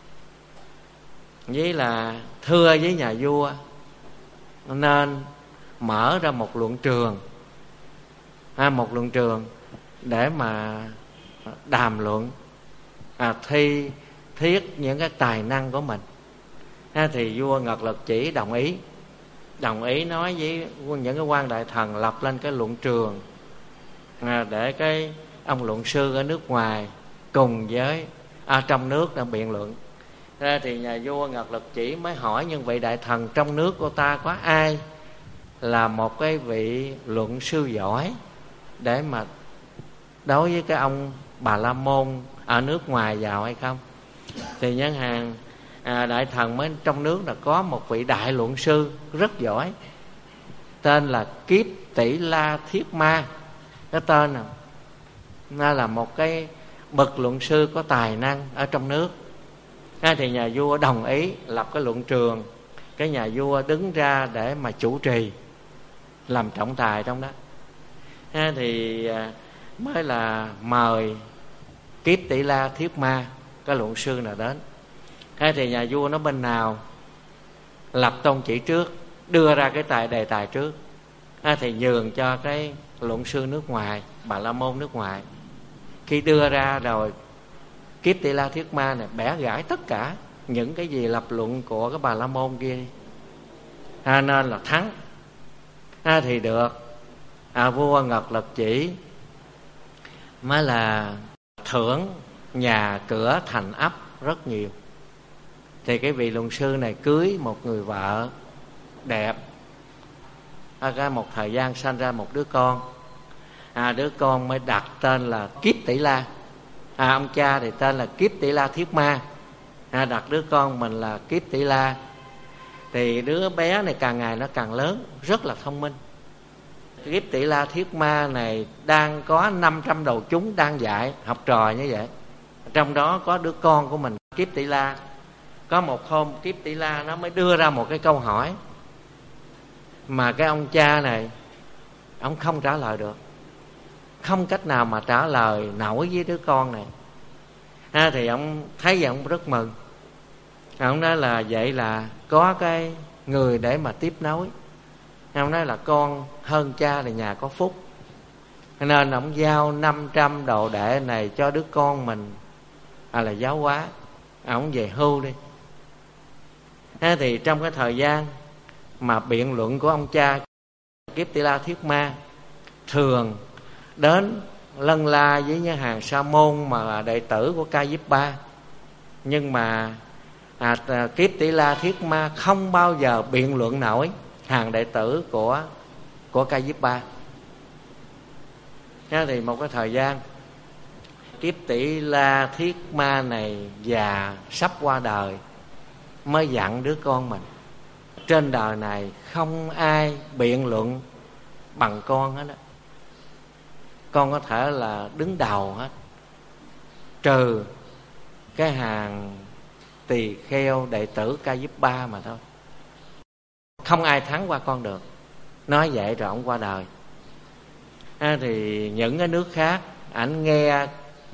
với là thưa với nhà vua nên mở ra một luận trường, à, một luận trường để mà đàm luận, à, thi thiết những cái tài năng của mình. À, thì vua Ngật Lộc Chỉ đồng ý, đồng ý nói với những cái quan đại thần lập lên cái luận trường, à, để cái ông luận sư ở nước ngoài cùng với à, trong nước đang biện luận. Ra thì nhà vua Ngật Lực Chỉ mới hỏi những vị đại thần trong nước của ta có ai là một cái vị luận sư giỏi để mà đối với cái ông Bà La Môn ở nước ngoài vào hay không. Thì nhân hàng à, đại thần mới trong nước là có một vị đại luận sư rất giỏi, tên là Kiếp Tỷ La Thiết Ma. Cái tên nào nó là một cái bậc luận sư có tài năng ở trong nước. À, thì nhà vua đồng ý lập cái luận trường. Cái nhà vua đứng ra để mà chủ trì, làm trọng tài trong đó. À, thì à, mới là mời Kiếp Tỷ La Thiết Ma, cái luận sư nào đến. À, thì nhà vua nó bên nào lập tôn chỉ trước, đưa ra cái tài đề tài trước. À, thì nhường cho cái luận sư nước ngoài, Bà La Môn nước ngoài. Khi đưa ra rồi, Kiếp Tỷ La Thiết Ma này bẻ gãi tất cả những cái gì lập luận của cái Bà La Môn kia. À, nên là thắng. À, thì được à, vua Ngật Lực Chỉ mới là thưởng nhà cửa thành ấp rất nhiều. Thì cái vị luận sư này cưới một người vợ đẹp. À, ra một thời gian sanh ra một đứa con. À, đứa con mới đặt tên là Kiếp Tỷ La. À, ông cha thì tên là Kiếp Tỷ La Thiết Ma. À, đặt đứa con mình là Kiếp Tỷ La. Thì đứa bé này càng ngày nó càng lớn, rất là thông minh. Kiếp Tỷ La Thiết Ma này đang có năm trăm đầu chúng đang dạy học trò như vậy. Trong đó có đứa con của mình Kiếp Tỷ La. Có một hôm Kiếp Tỷ La nó mới đưa ra một cái câu hỏi mà cái ông cha này ông không trả lời được, không cách nào mà trả lời nổi với đứa con này. À, thì ông thấy vậy ông rất mừng. Ông nói là vậy là có cái người để mà tiếp nối. Ông nói là con hơn cha thì nhà có phúc, nên ông giao năm trăm đồ đệ này cho đứa con mình à, là giáo hóa. Ông về hưu đi. À, thì trong cái thời gian mà biện luận của ông cha Kiếp Tỷ La Thiết Ma, thường đến lân la với những hàng sa môn mà là đệ tử của Ca Diếp Ba. Nhưng mà à, Kiếp Tỷ La Thiết Ma không bao giờ biện luận nổi hàng đệ tử của của Ca Diếp Ba. Thế thì một cái thời gian Kiếp Tỷ La Thiết Ma này già sắp qua đời, mới dặn đứa con mình trên đời này không ai biện luận bằng con hết đó. Con có thể là đứng đầu hết, trừ cái hàng tỳ kheo đệ tử Ca Diếp Ba mà thôi. Không ai thắng qua con được. Nói vậy rồi ông qua đời. À, thì những cái nước khác ảnh nghe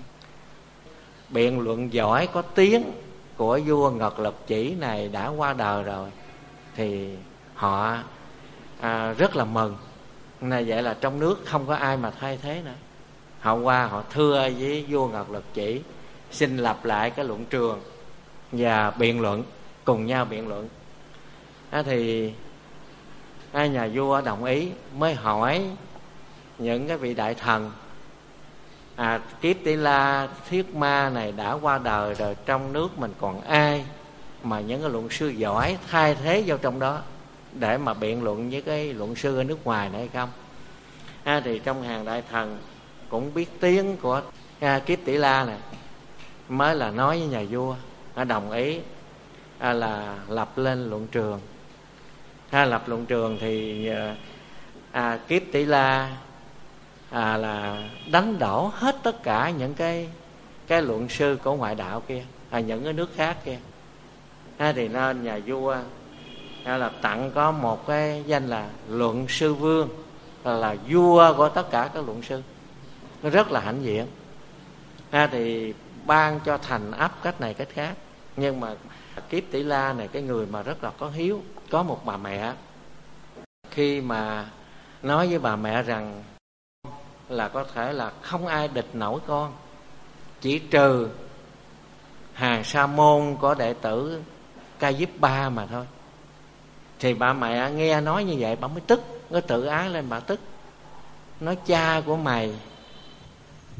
biện luận giỏi có tiếng của vua Ngật Lực Chỉ này đã qua đời rồi, thì họ à, rất là mừng. Này vậy là trong nước không có ai mà thay thế nữa. Họ qua họ thưa với vua Ngật Lực Chỉ, xin lập lại cái luận trường và biện luận, cùng nhau biện luận. À, thì à, nhà vua đồng ý, mới hỏi những cái vị đại thần à, Kiếp Tỷ La Thiết Ma này đã qua đời rồi, trong nước mình còn ai mà những cái luận sư giỏi thay thế vào trong đó để mà biện luận với cái luận sư ở nước ngoài này hay không. À, thì trong hàng đại thần cũng biết tiếng của à, Kiếp Tỷ La này, mới là nói với nhà vua à, đồng ý à, là lập lên luận trường. À, lập luận trường thì à, Kiếp Tỷ La à, là đánh đổ hết tất cả những cái cái luận sư của ngoại đạo kia, à, những cái nước khác kia. À, thì nên nhà vua à, là tặng có một cái danh là luận sư vương, là, là vua của tất cả các luận sư. Nó rất là hãnh diện. À, thì ban cho thành ấp cách này cách khác. Nhưng mà Kiếp Tỷ La này cái người mà rất là có hiếu. Có một bà mẹ, khi mà nói với bà mẹ rằng là có thể là không ai địch nổi con, chỉ trừ hàng sa môn có đệ tử Ca Diếp Ba mà thôi, thì bà mẹ nghe nói như vậy bà mới tức, nó tự ái lên, bà tức, nói cha của mày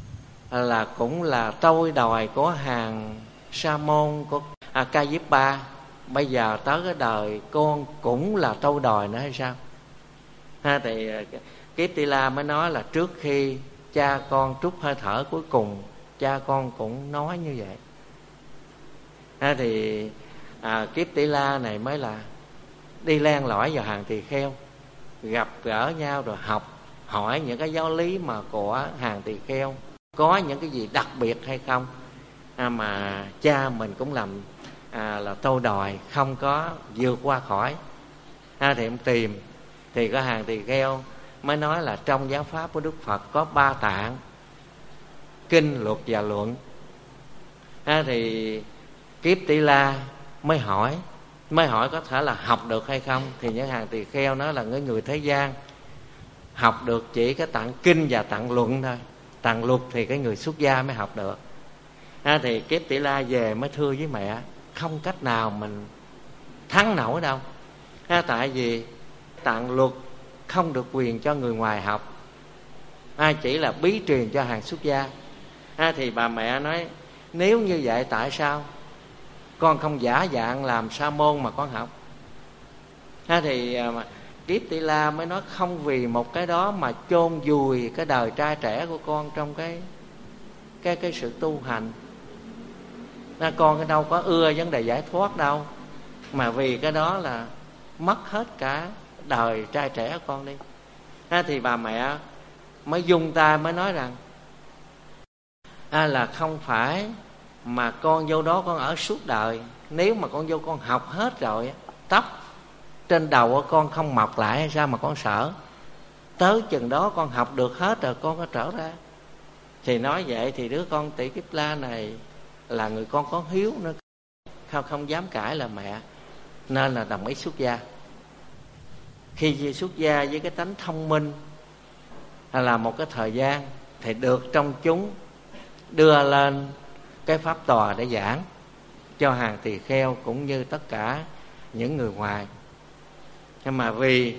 là cũng là tôi đòi của hàng Sa môn của à, Ca Diếp Ba. Bây giờ tới cái đời con cũng là tôi đòi nữa hay sao? Ha, thì Kiếp Tỳ La mới nói là trước khi cha con trút hơi thở cuối cùng, cha con cũng nói như vậy. Ha, thì à, Kiếp Tỳ La này mới là đi len lỏi vào hàng tỳ kheo, gặp gỡ nhau rồi học hỏi những cái giáo lý mà của hàng tỳ kheo có những cái gì đặc biệt hay không, à, mà cha mình cũng làm à, là tôi đòi không có vượt qua khỏi. À, thì em tìm thì có hàng tỳ kheo mới nói là trong giáo pháp của Đức Phật có ba tạng: kinh, luật và luận. À, thì Kiếp Tỳ La mới hỏi mới hỏi có thể là học được hay không. Thì những hàng tỳ kheo nói là người người thế gian học được chỉ cái tạng kinh và tạng luận thôi, tạng luật thì cái người xuất gia mới học được. À, thì Kiếp Tỳ La về mới thưa với mẹ, không cách nào mình thắng nổi đâu. À, tại vì tạng luật không được quyền cho người ngoài học, à, chỉ là bí truyền cho hàng xuất gia. À, thì bà mẹ nói nếu như vậy tại sao con không giả dạng làm sa môn mà con học? À, thì à, Kiếp Tỳ La mới nói không vì một cái đó mà chôn vùi cái đời trai trẻ của con trong cái cái cái sự tu hành. À, con cái đâu có ưa vấn đề giải thoát đâu, mà vì cái đó là mất hết cả đời trai trẻ của con đi. À, thì bà mẹ mới dung tay mới nói rằng à, là không phải mà con vô đó con ở suốt đời. Nếu mà con vô con học hết rồi, tóc trên đầu của con không mọc lại hay sao mà con sợ? Tới chừng đó con học được hết rồi con có trở ra. Thì nói vậy thì đứa con tỷ Kiếp La này là người con có hiếu nữa, không không dám cãi là mẹ, nên là đồng ý xuất gia. Khi xuất gia với cái tánh thông minh là một cái thời gian thì được trong chúng đưa lên cái pháp tòa để giảng cho hàng tỳ kheo cũng như tất cả những người ngoài. Nhưng mà vì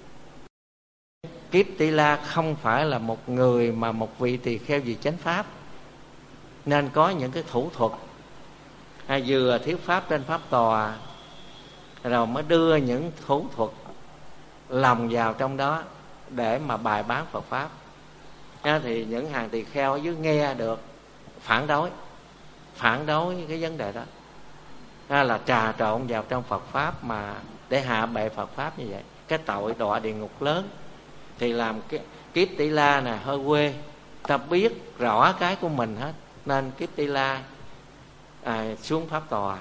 Kiếp Tỳ La không phải là một người mà một vị tỳ kheo gì chánh pháp, nên có những cái thủ thuật, à, vừa thuyết pháp trên pháp tòa rồi mới đưa những thủ thuật lồng vào trong đó để mà bài bán Phật pháp. À, thì những hàng tỳ kheo ở dưới nghe được phản đối phản đối cái vấn đề đó, à, là trà trộn vào trong Phật pháp mà để hạ bệ Phật pháp như vậy, cái tội đọa địa ngục lớn. Thì làm cái Kiếp Tỳ La nè hơi quê, ta biết rõ cái của mình hết, nên Kiếp Tỳ La à, xuống pháp tòa,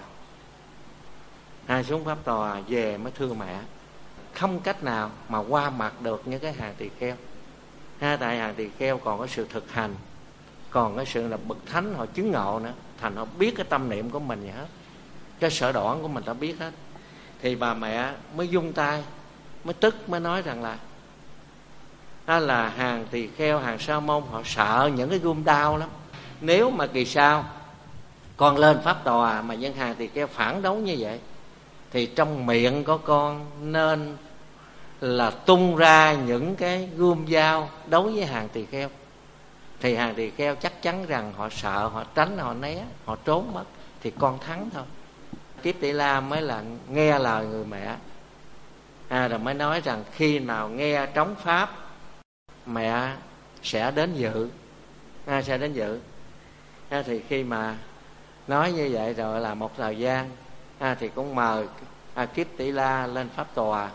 à, xuống pháp tòa về mới thưa mẹ, không cách nào mà qua mặt được những cái hàng tỳ kheo. Ha, tại hàng tỳ kheo còn có sự thực hành, còn có sự là bậc thánh họ chứng ngộ nữa, thành họ biết cái tâm niệm của mình vậy hết, cái sở đoản của mình ta biết hết. Thì bà mẹ mới dung tay, mới tức, mới nói rằng là đó là hàng tỳ kheo, hàng sa môn họ sợ những cái gươm đao lắm. Nếu mà kỳ sau con lên pháp tòa mà những hàng tỳ kheo phản đấu như vậy, thì trong miệng của con nên là tung ra những cái gươm dao đấu với hàng tỳ kheo. Thì hàng tỳ kheo chắc chắn rằng họ sợ, họ tránh, họ né, họ trốn mất, thì con thắng thôi. Kiếp Tỳ La mới là nghe lời người mẹ, à, rồi mới nói rằng khi nào nghe trống pháp mẹ sẽ đến dự, à, sẽ đến dự. À, thì khi mà nói như vậy rồi là một thời gian, à, thì cũng mời à, Kiếp Tỳ La lên pháp tòa.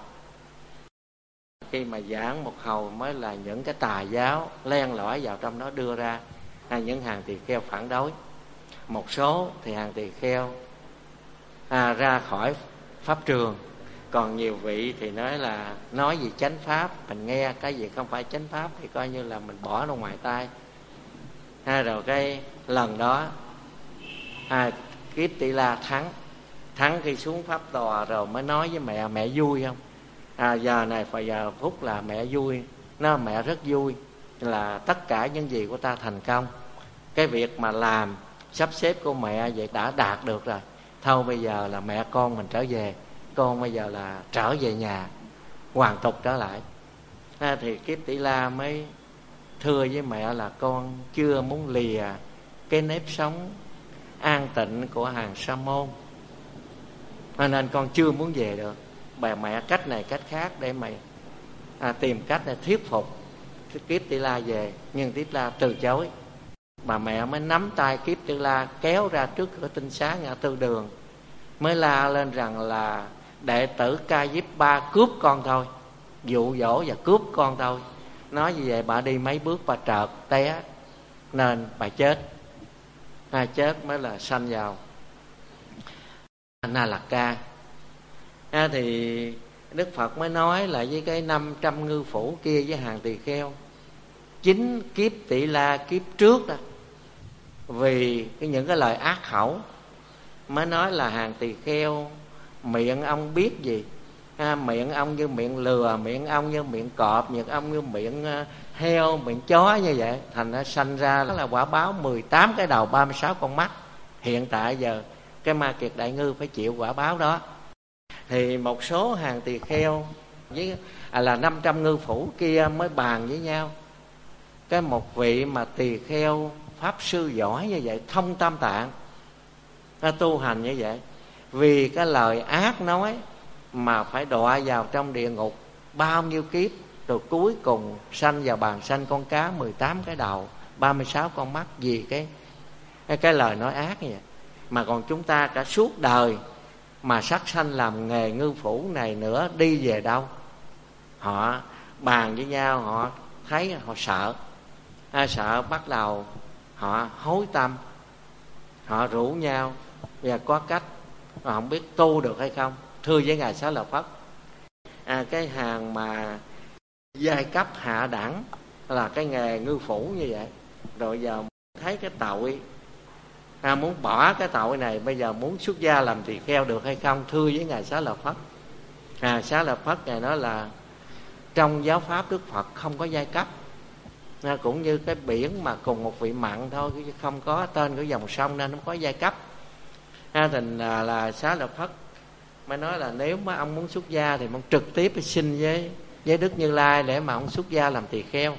Khi mà giảng một hầu mới là những cái tà giáo len lỏi vào trong đó đưa ra, à, những hàng tỳ kheo phản đối. Một số thì hàng tỳ kheo à, ra khỏi pháp trường, còn nhiều vị thì nói là nói gì chánh pháp, mình nghe cái gì không phải chánh pháp thì coi như là mình bỏ ra ngoài tai. À, rồi cái lần đó à, Kiếp Tỳ La thắng thắng khi xuống pháp tòa rồi mới nói với mẹ, mẹ vui không? À, giờ này phải giờ phút là mẹ vui, nó mẹ rất vui là tất cả những gì của ta thành công, cái việc mà làm sắp xếp của mẹ vậy đã đạt được rồi. Thôi bây giờ là mẹ con mình trở về, con bây giờ là trở về nhà hoàn tục trở lại. À, thì Kiếp Tỳ La mới thưa với mẹ là con chưa muốn lìa cái nếp sống an tịnh của hàng sa môn, cho nên con chưa muốn về được. Bà mẹ cách này cách khác để mày à, tìm cách để thuyết phục Kiếp Tỷ La về, nhưng Kiếp Tỷ La từ chối. Bà mẹ mới nắm tay Kiếp Tỷ La kéo ra trước cửa tinh xá ngã tư đường, mới la lên rằng là đệ tử Ca Diếp Ba cướp con thôi, dụ dỗ và cướp con thôi. Nói như vậy bà đi mấy bước bà trợt té nên bà chết. À, chết mới là sanh vào Na Lạt Ca. À, thì Đức Phật mới nói lại với cái năm trăm ngư phủ kia với hàng tỳ kheo, chính Kiếp Tỷ La kiếp trước đó, vì cái những cái lời ác khẩu mới nói là hàng tỳ kheo miệng ông biết gì, à, miệng ông như miệng lừa, miệng ông như miệng cọp, miệng ông như miệng uh, heo, miệng chó như vậy. Thành ra sanh ra là quả báo mười tám cái đầu, ba mươi sáu con mắt. Hiện tại giờ cái Ma Kiệt Đại Ngư phải chịu quả báo đó. Thì một số hàng tỳ kheo với à, là năm trăm ngư phủ kia mới bàn với nhau. Cái một vị mà tỳ kheo pháp sư giỏi như vậy, thông tam tạng, nó tu hành như vậy, vì cái lời ác nói mà phải đọa vào trong địa ngục bao nhiêu kiếp, rồi cuối cùng sanh vào bàn sanh con cá mười tám cái đầu, ba mươi sáu con mắt, vì cái cái, cái lời nói ác như vậy. Mà còn chúng ta cả suốt đời mà sát sanh làm nghề ngư phủ này nữa, đi về đâu? Họ bàn với nhau, họ thấy họ sợ, à, sợ bắt đầu họ hối tâm, họ rủ nhau và có cách mà không biết tu được hay không. Thưa với Ngài Xá Lợi Phất, à, cái hàng mà giai cấp hạ đẳng là cái nghề ngư phủ như vậy, rồi giờ thấy cái tội, à, muốn bỏ cái tội này, bây giờ muốn xuất gia làm tỳ kheo được hay không? Thưa với Ngài Xá Lợi Phất, à, Xá Lợi Phất Ngài nói là trong giáo pháp Đức Phật không có giai cấp, à, cũng như cái biển mà cùng một vị mặn thôi, không có tên của dòng sông nên không có giai cấp. À, thành là, là Xá Lợi Phất mới nói là nếu mà ông muốn xuất gia thì ông trực tiếp xin với với Đức Như Lai để mà ông xuất gia làm tỳ kheo.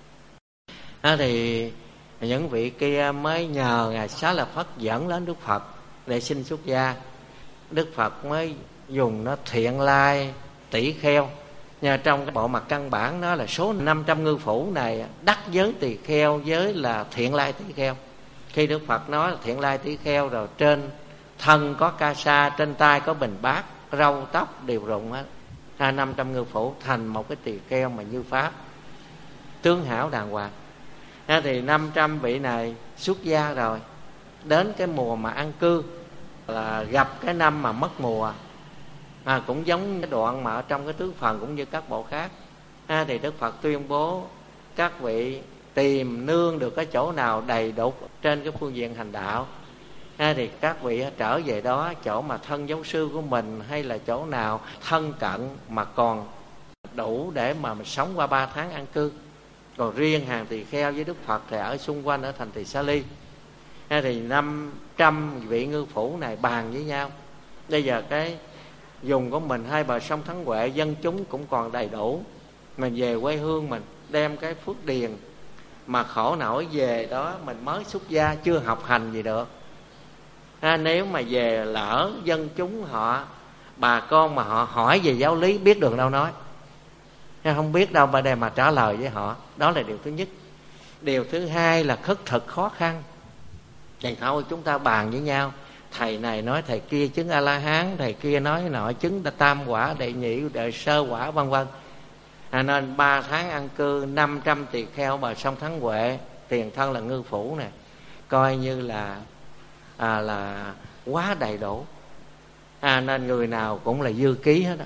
À, thì những vị kia mới nhờ Ngài Xá Lợi Phất dẫn đến Đức Phật để xin xuất gia. Đức Phật mới dùng nó thiện lai tỷ kheo. Nhà trong cái bộ mặt căn bản đó là số năm trăm ngư phủ này đắc giới tỳ kheo với là thiện lai tỷ kheo. Khi Đức Phật nói là thiện lai tỷ kheo rồi, trên thân có ca sa, trên tay có bình bát, râu tóc đều rụng hết, hai năm trăm ngư phủ thành một cái tỳ kheo mà như pháp, tướng hảo đàng hoàng. À, thì năm trăm vị này xuất gia rồi, đến cái mùa mà an cư là gặp cái năm mà mất mùa, à, cũng giống cái đoạn mà ở trong cái tứ phần cũng như các bộ khác. À, thì Đức Phật tuyên bố các vị tìm nương được cái chỗ nào đầy đủ trên cái phương diện hành đạo, à, thì các vị trở về đó, chỗ mà thân giáo sư của mình hay là chỗ nào thân cận mà còn đủ để mà mình sống qua ba tháng an cư. Còn riêng hàng tỳ kheo với Đức Phật thì ở xung quanh ở thành Tỳ Sa Ly. À, thì năm trăm vị ngư phủ này bàn với nhau, bây giờ cái dùng của mình hai bờ sông Thắng Huệ, dân chúng cũng còn đầy đủ, mình về quê hương mình đem cái phước điền mà khổ nổi về đó, mình mới xuất gia chưa học hành gì được. À, nếu mà về lỡ dân chúng họ, bà con mà họ hỏi về giáo lý biết đường đâu nói, không biết đâu mà để mà trả lời với họ. Đó là điều thứ nhất. Điều thứ hai là khất thực khó khăn. Vậy thôi chúng ta bàn với nhau, thầy này nói thầy kia chứng A La Hán, thầy kia nói nọ chứng tam quả, đệ nhị, đệ sơ quả, vân vân. À, nên ba tháng an cư, năm trăm tỳ kheo bờ sông Thắng Huệ, tiền thân là ngư phủ nè, coi như là à, là quá đầy đủ. À, nên người nào cũng là dư ký hết đó.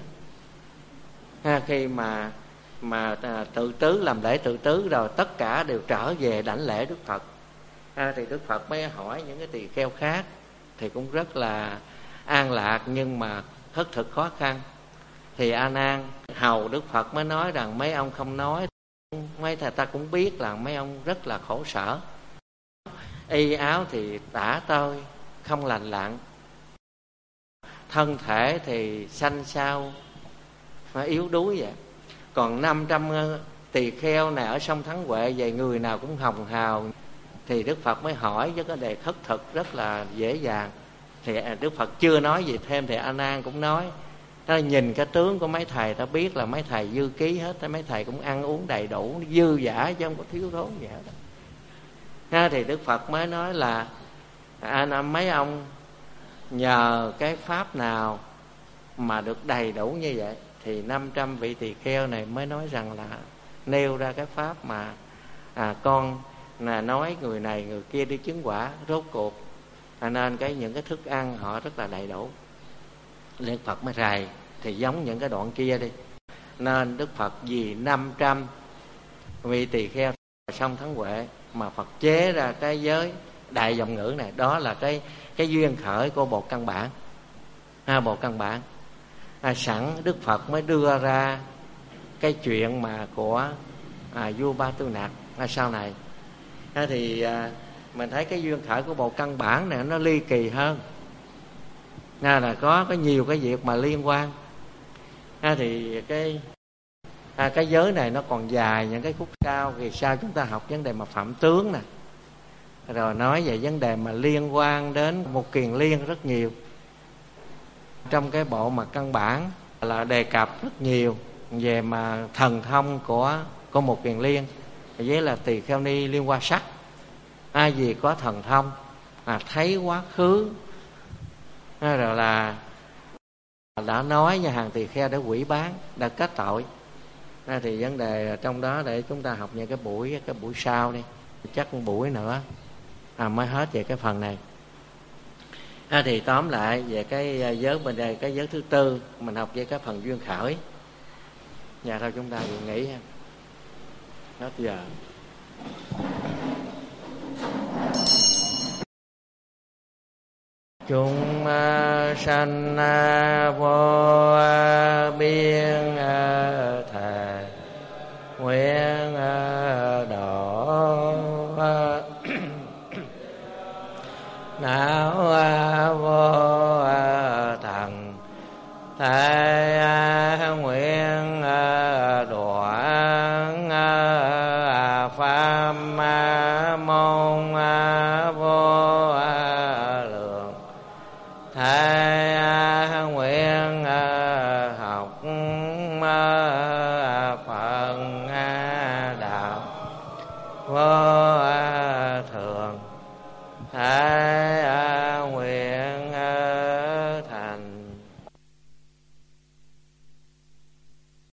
À, khi mà mà à, tự tứ làm lễ tự tứ rồi, tất cả đều trở về đảnh lễ Đức Phật. À, thì Đức Phật mới hỏi những cái tỳ kheo khác thì cũng rất là an lạc, nhưng mà khất thực khó khăn. Thì A Nan hầu Đức Phật mới nói rằng mấy ông không nói, mấy thầy ta cũng biết là mấy ông rất là khổ sở. Y áo thì tả tơi không lành lặn, thân thể thì xanh xao yếu đuối vậy. Còn năm trăm tỳ kheo này ở sông Thắng Huệ về người nào cũng hồng hào, thì Đức Phật mới hỏi với cái đề khất thực rất là dễ dàng. Thì Đức Phật chưa nói gì thêm thì A Nan cũng nói, ta nhìn cái tướng của mấy thầy ta biết là mấy thầy dư ký hết, mấy thầy cũng ăn uống đầy đủ, dư dả chứ không có thiếu thốn gì hết. Ha, thì Đức Phật mới nói là à, mấy ông nhờ cái pháp nào mà được đầy đủ như vậy? Thì năm trăm vị tỳ kheo này mới nói rằng là nêu ra cái pháp mà à, con là nói người này người kia đi chứng quả rốt cuộc, à, nên cái những cái thức ăn họ rất là đầy đủ. Đức Phật mới rầy thì giống những cái đoạn kia đi. Nên Đức Phật vì năm trăm vị tỳ kheo sông Thắng Huệ mà Phật chế ra cái giới đại dòng ngữ này. Đó là cái cái duyên khởi của bột căn bản. À, bột căn bản. À, sẵn Đức Phật mới đưa ra cái chuyện mà của à, vua Ba Tư Nặc à, sau này. À, thì à, mình thấy cái duyên khởi của bột căn bản này nó ly kỳ hơn. À, là có có nhiều cái việc mà liên quan. À, thì cái à, cái giới này nó còn dài những cái khúc sau. Thì sau chúng ta học vấn đề mà phạm tướng nè, rồi nói về vấn đề mà liên quan đến một kiền liên rất nhiều. Trong cái bộ mà căn bản là đề cập rất nhiều về mà thần thông của của một kiền liên, với là tỳ kheo ni liên quan sắc. Ai gì có thần thông à, thấy quá khứ à, rồi là đã nói nhà hàng tỳ kheo để quỷ bán, đã kết tội. À, thì vấn đề trong đó để chúng ta học những cái buổi cái buổi sau đi, chắc một buổi nữa à, mới hết về cái phần này. À, thì tóm lại về cái giới bên đây, cái giới thứ tư mình học về cái phần duyên khởi. Nhà thôi chúng ta vừa nghỉ ha, hết giờ. Chúng uh, sanh uh, vô uh, biên uh, thề nguyện uh, độ uh, não uh, vô uh, thần thế uh, nguyện uh, đoạn uh, pháp uh, môn uh, vô uh, lượng thế nguyện uh, học uh, Phật uh, đạo vô